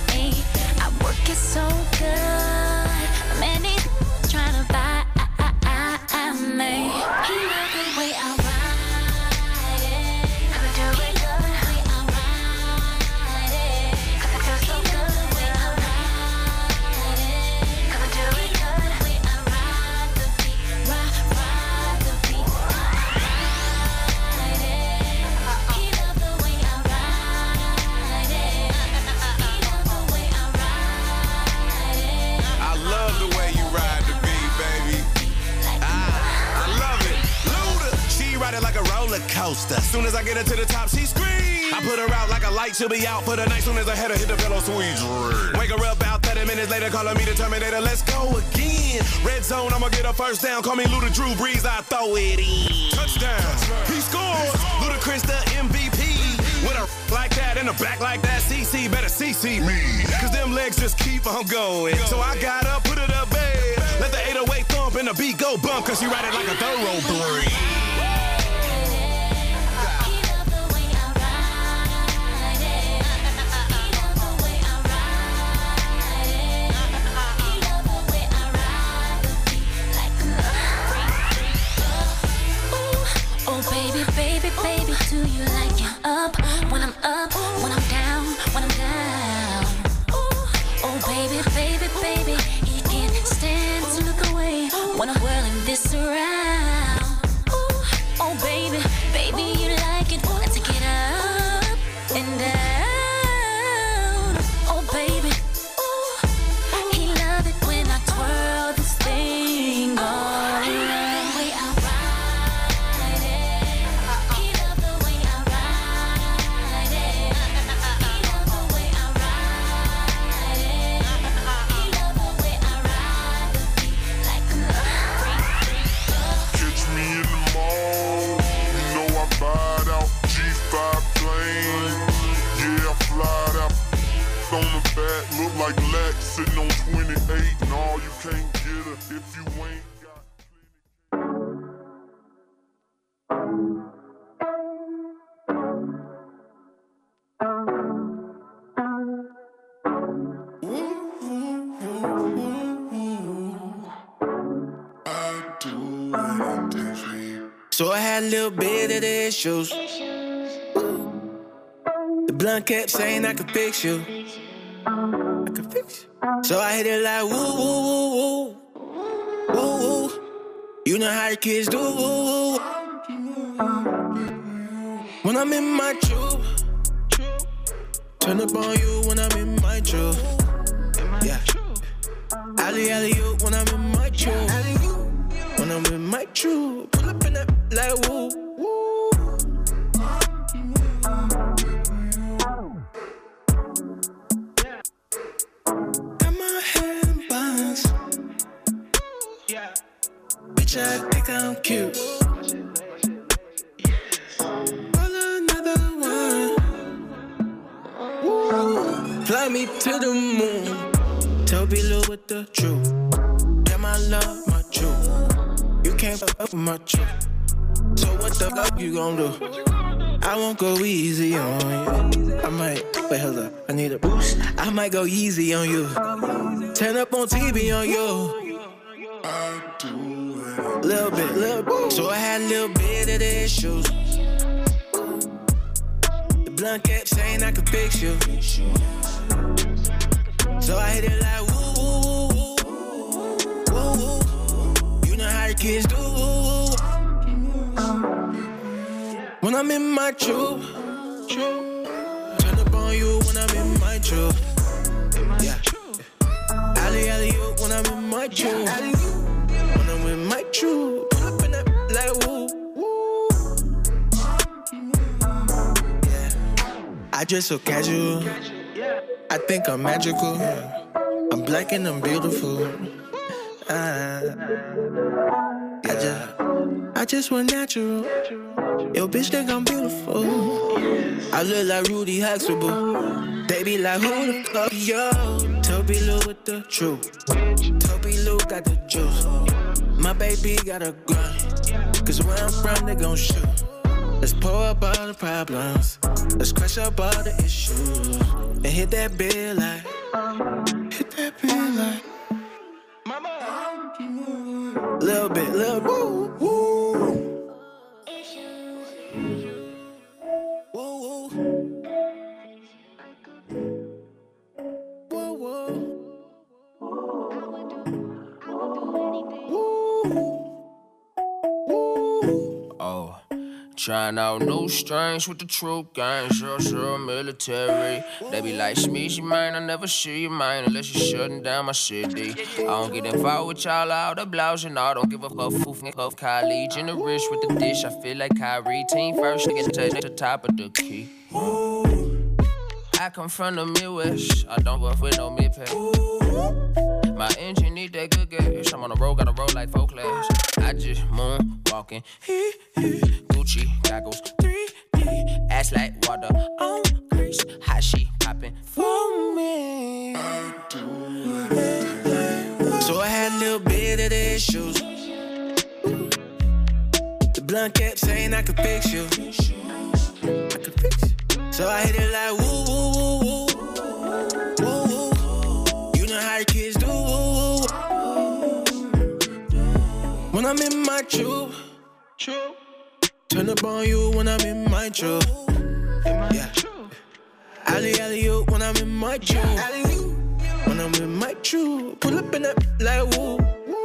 I work it so good, many trying to buy me. He love the way I ride it, he love the way I ride it, he love the way I ride it, he love the way I ride the beat, ride, ride the beat, ride it. He love the way I ride it, he love the way I ride it. I love the way you ride the beat, baby. Ah, I love it. Luda, she ride it like a roller coaster. Soon as I get her to the top, she screams. I put her out like a light, she'll be out for the night. Soon as I hit her, hit the pillow, sweet dream. Wake her up about thirty minutes later, calling me the Terminator. Let's go again. Red zone, I'ma get her first down. Call me Luda Drew Brees, I throw it in. Touchdown, he scores. Ludacris the M V P. With a like that and a back like that, C C better C C me. Cause them legs just keep on going. So I got up, put it up bed. Let the eight oh eight thump and the beat go bump. Cause she ride it like a thoroughbred. He love the way I ride it, he love the way I ride it, he love the way I ride the beat like a freak. Ooh, oh baby, baby, baby, do you like it up when I'm up, when I'm down, when I'm down? Ooh, oh baby, baby, baby, you can't stand to look away when I'm whirling this around. Ooh, oh baby, baby, you like it, I take it up and down. Oh baby, ooh, he love it when I twirl this thing all around. The way I ride it, he love the way I ride it, he love the way I ride it, he love the way I ride the beat like a freak. Catch me in the mall, you know I buy it out. G five plane, yeah, I fly it out. On the back, look like Lex sitting on twenty-eight. No, you can't get her if you ain't got So I had a little bit of the issues. The blunt kept saying I could fix you. I could fix you. So I hit it like woo woo woo woo woo woo. You know how the kids do. Woo, woo. When I'm in my truth, turn up on you when I'm in my truth. Yeah. Alley alley you when I'm in my truth. When I'm in my truth, pull up in that like woo woo. I think I'm cute. Roll another one. Woo. Fly me to the moon. Toby Lou with the truth. Damn, I love my truth. You can't fuck with my truth. So what the fuck you gon' do? I won't go easy on you. I might, wait, hold up, I need a boost. I might go easy on you. Turn up on T V on you. Little bit, little bit. So I had a little bit of the issues. The blunt kept saying I could fix you. So I hit it like woo, woo, woo, woo, woo. You know how the kids do. When I'm in my truth, turn up on you when I'm in my truth. Yeah. Alley, alley, when I'm in my truth. When I'm in my truth. Pull up in that like woo, woo. Yeah. I dress so casual. I think I'm magical. I'm black and I'm beautiful. Uh, I just, I just went natural. Yo, bitch think I'm beautiful. I look like Rudy Huxtable. Baby like who the fuck yo? Toby Lou with the truth. Toby Lou got the juice. My baby got a gun. Cause where I'm from they gon' shoot. Let's pour up all the problems. Let's crush up all the issues. And hit that bill like hit that bill like Mama. Little bit, little woo, woo. Oh, trying out new strains with the true gang, sure, sure, military. They be like, Smeezy, man, I never see you, man, unless you're shutting down my city. I don't get involved with y'all out the blouse, and I don't give a fuck, foof, fuck, college in the wrist with the dish. I feel like Kyrie, team first, to get to the top of the key. I come from the Midwest, I don't work with no mid-pack. My engine need that good gas. I'm on the road, gotta roll like four class. I just moon walking, Gucci goggles, three D, ass like water on grease. Hot she popping for me. So I had a little bit of the issues. The blunt kept saying I could fix you. I could fix you. So I hit it like woo, woo, woo, woo, woo, woo. You know how the kids do. When I'm in my truth, turn up on you when I'm in my truth. Yeah. Alley, alley, you when I'm in my truth. When I'm in my truth, pull up in that like woo.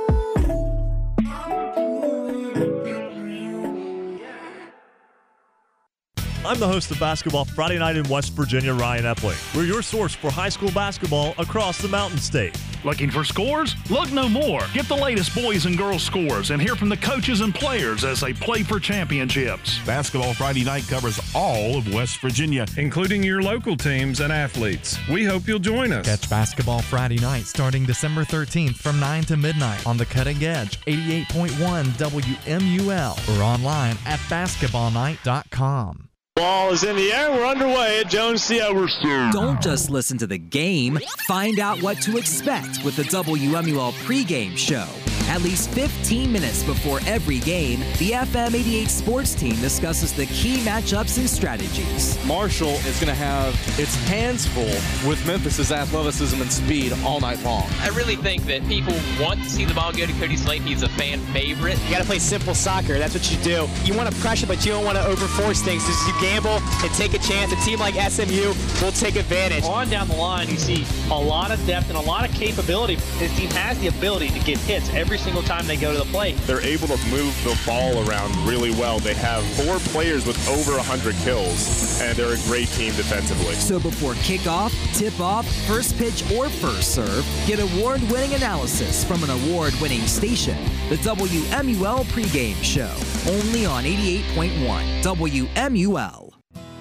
I'm the host of Basketball Friday Night in West Virginia, Ryan Epling. We're your source for high school basketball across the Mountain State. Looking for scores? Look no more. Get the latest boys and girls scores and hear from the coaches and players as they play for championships. Basketball Friday Night covers all of West Virginia, including your local teams and athletes. We hope you'll join us. Catch Basketball Friday Night starting December thirteenth from nine to midnight on the Cutting Edge eighty-eight point one W M U L or online at basketball night dot com. Ball is in the air. We're underway at Jones C. Overstone. Don't just listen to the game. Find out what to expect with the W M U L pregame show. At least fifteen minutes before every game, the F M eighty-eight sports team discusses the key matchups and strategies. Marshall is going to have its hands full with Memphis's athleticism and speed all night long. I really think that people want to see the ball go to Cody Slate. He's a fan favorite. You got to play simple soccer. That's what you do. You want to pressure, but you don't want to overforce things. Just you gamble and take a chance. A team like S M U will take advantage. On down the line, you see a lot of depth and a lot of capability. His team has the ability to get hits every single time they go to the plate. They're able to move the ball around really well. They have four players with over one hundred kills, and they're a great team defensively. So before kickoff, tip-off, first pitch, or first serve, get award-winning analysis from an award-winning station. The W M U L pregame show, only on eighty-eight point one W M U L.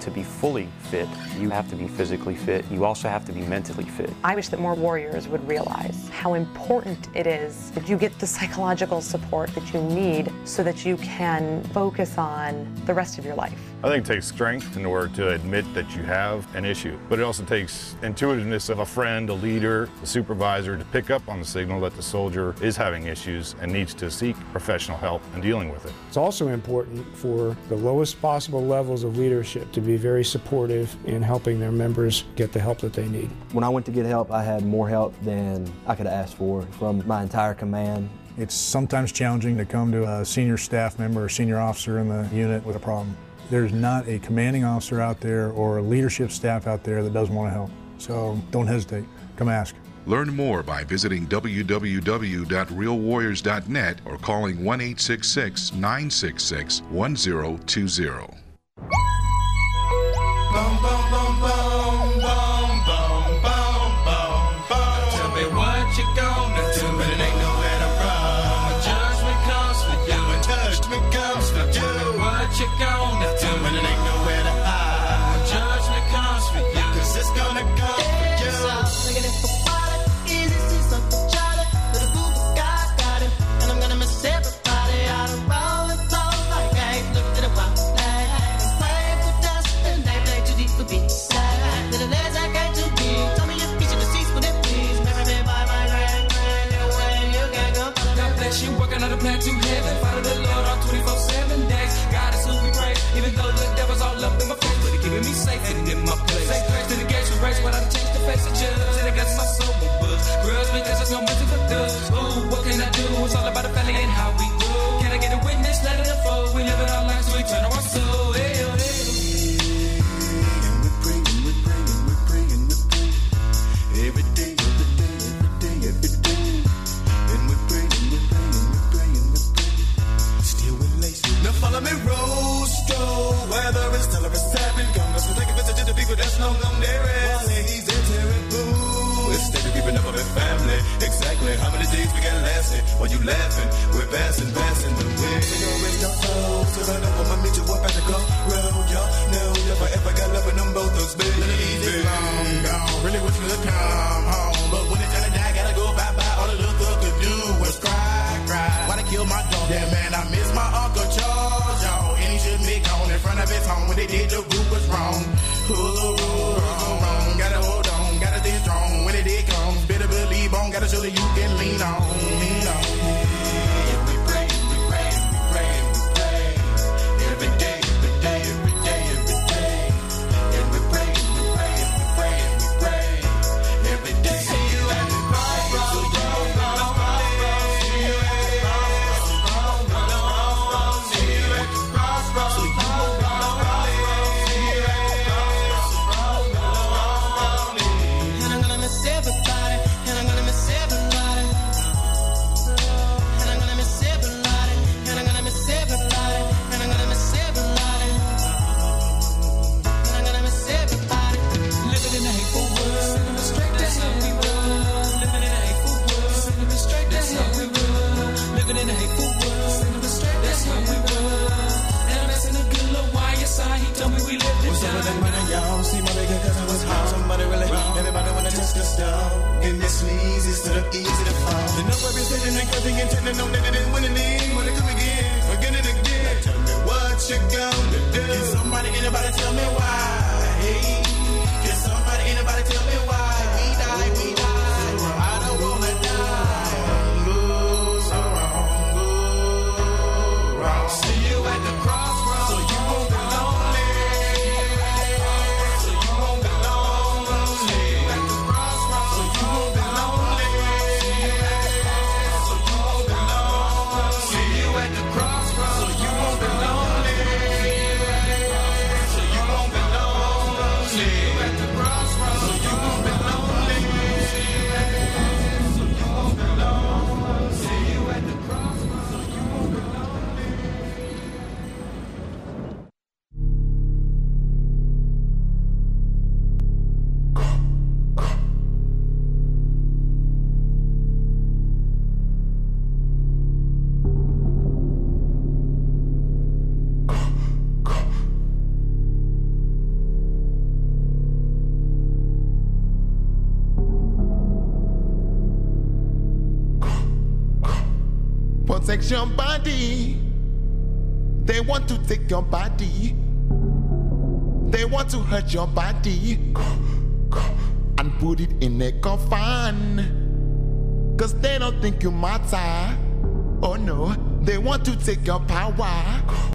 to be fully fit, you have to be physically fit. You also have to be mentally fit. I wish that more warriors would realize how important it is that you get the psychological support that you need so that you can focus on the rest of your life. I think it takes strength in order to admit that you have an issue, but it also takes intuitiveness of a friend, a leader, a supervisor to pick up on the signal that the soldier is having issues and needs to seek professional help in dealing with it. It's also important for the lowest possible levels of leadership to be very supportive in helping their members get the help that they need. When I went to get help, I had more help than I could ask for from my entire command. It's sometimes challenging to come to a senior staff member or senior officer in the unit with a problem. There's not a commanding officer out there or a leadership staff out there that doesn't want to help. So don't hesitate. Come ask. Learn more by visiting w w w dot real warriors dot net or calling one eight six six, nine six six, one zero two zero. Boom, boom, boom, boom, boom, boom, boom, boom, boom. Tell me what you gonna do, but it ain't nowhere to run. When judgment comes for you, when judgment comes for you. Tell me what you gonna do, but it ain't nowhere to hide. When judgment comes for you, cause it's gonna come for you. Looking at the water, easy, see something Charlie. Little group of guys got him, and I'm gonna miss everybody out of rolling flow like I ain't looked at a while. Playing for dust, and they play too deep for beats. Little legs I got too deep. Tell me your feature receipts for them, please. Marry me by my grand, grand, your way, you can't go. God bless you, working on a plan to heaven. Follow the Lord on twenty-four seven days. God is who we praise, even though the devil's all up in my face, but he keeping me safe and in my place. Say grace to the gates we race, but I change the face of judge, and I got my soul with buzz. Grudge because there's no mercy for thugs. Ooh, what can I do? It's all about the family and how we do. Can I get a witness? Let it unfold. We live in our lives, so we turn our soul. Hey, oh, hey. Every day, every day, every day, every day. And we pray, and we pray, and we pray, and we pray. Still with lace. Now follow me, Rosto. Weather is still a seven. Come, let's take a visit to the people that's long gone there. While he's a terrible. It's steady keeping up with family. Exactly how many days we got lasting? While you laughing, we're passing, passing the way. We gon' raise your toes, cause I know I'ma meet you up at the club. Road, y'all know if I ever got love in them both thugs, baby. Easy, long gone. Really wish we could come home, but when it's time to die, gotta go bye-bye. All the little thug could do was cry, cry. Why they kill my dog? Yeah, man, I miss my Uncle Charles, y'all. And he shouldn't be gone in front of his home. When they did, the group was wrong. Ooh, wrong, wrong. Gotta hold on, gotta stay strong. When it did come, better believe on. Gotta show that you can lean on, lean on. And we pray, we pray, we pray, we pray. Every day, every day, every day, every day. And we pray, we pray, we pray, we pray. Every day. See you at the crossroads. See you at the crossroads. See you at the crossroads. See you at the crossroads. So you won't be lonely. See you at the crossroads. And I'm gonna miss everybody, and I'm gonna miss everybody. And I'm gonna miss everybody, and I'm gonna miss everybody, and I'm gonna miss everybody. And I'm gonna miss everybody. Living in a hateful world, sending us straight, that's how we roll. Living in a hateful world, sending us straight, that's how we roll. Living in a hateful world, sending us straight, that's how we roll. And I'm asking a good little Y S I, he told me we live to What's up with that money, y'all? See my big cousin was home. Somebody really wrong. Everybody wanna test the stone. And this sneeze is sort of easy to fall. The number is sitting and cursing and telling them that it is winning it. Wanna come again, again and again. Now tell me what you gonna do. Can somebody, anybody tell me why? Hey, can somebody, anybody tell me why? We die, we die. I don't wanna die. Ooh, so wrong, ooh, wrong. See you at the crossroads, so you won't be lonely. So you won't be lonely. See you at the crossroads, so you won't be lonely. So you won't be lonely. See you at the crossroads, so you won't be lonely. So you won't be lonely. want to take your body. They want to take your body. They want to hurt your body and put it in a coffin. Cause they don't think you matter. Oh no, they want to take your power.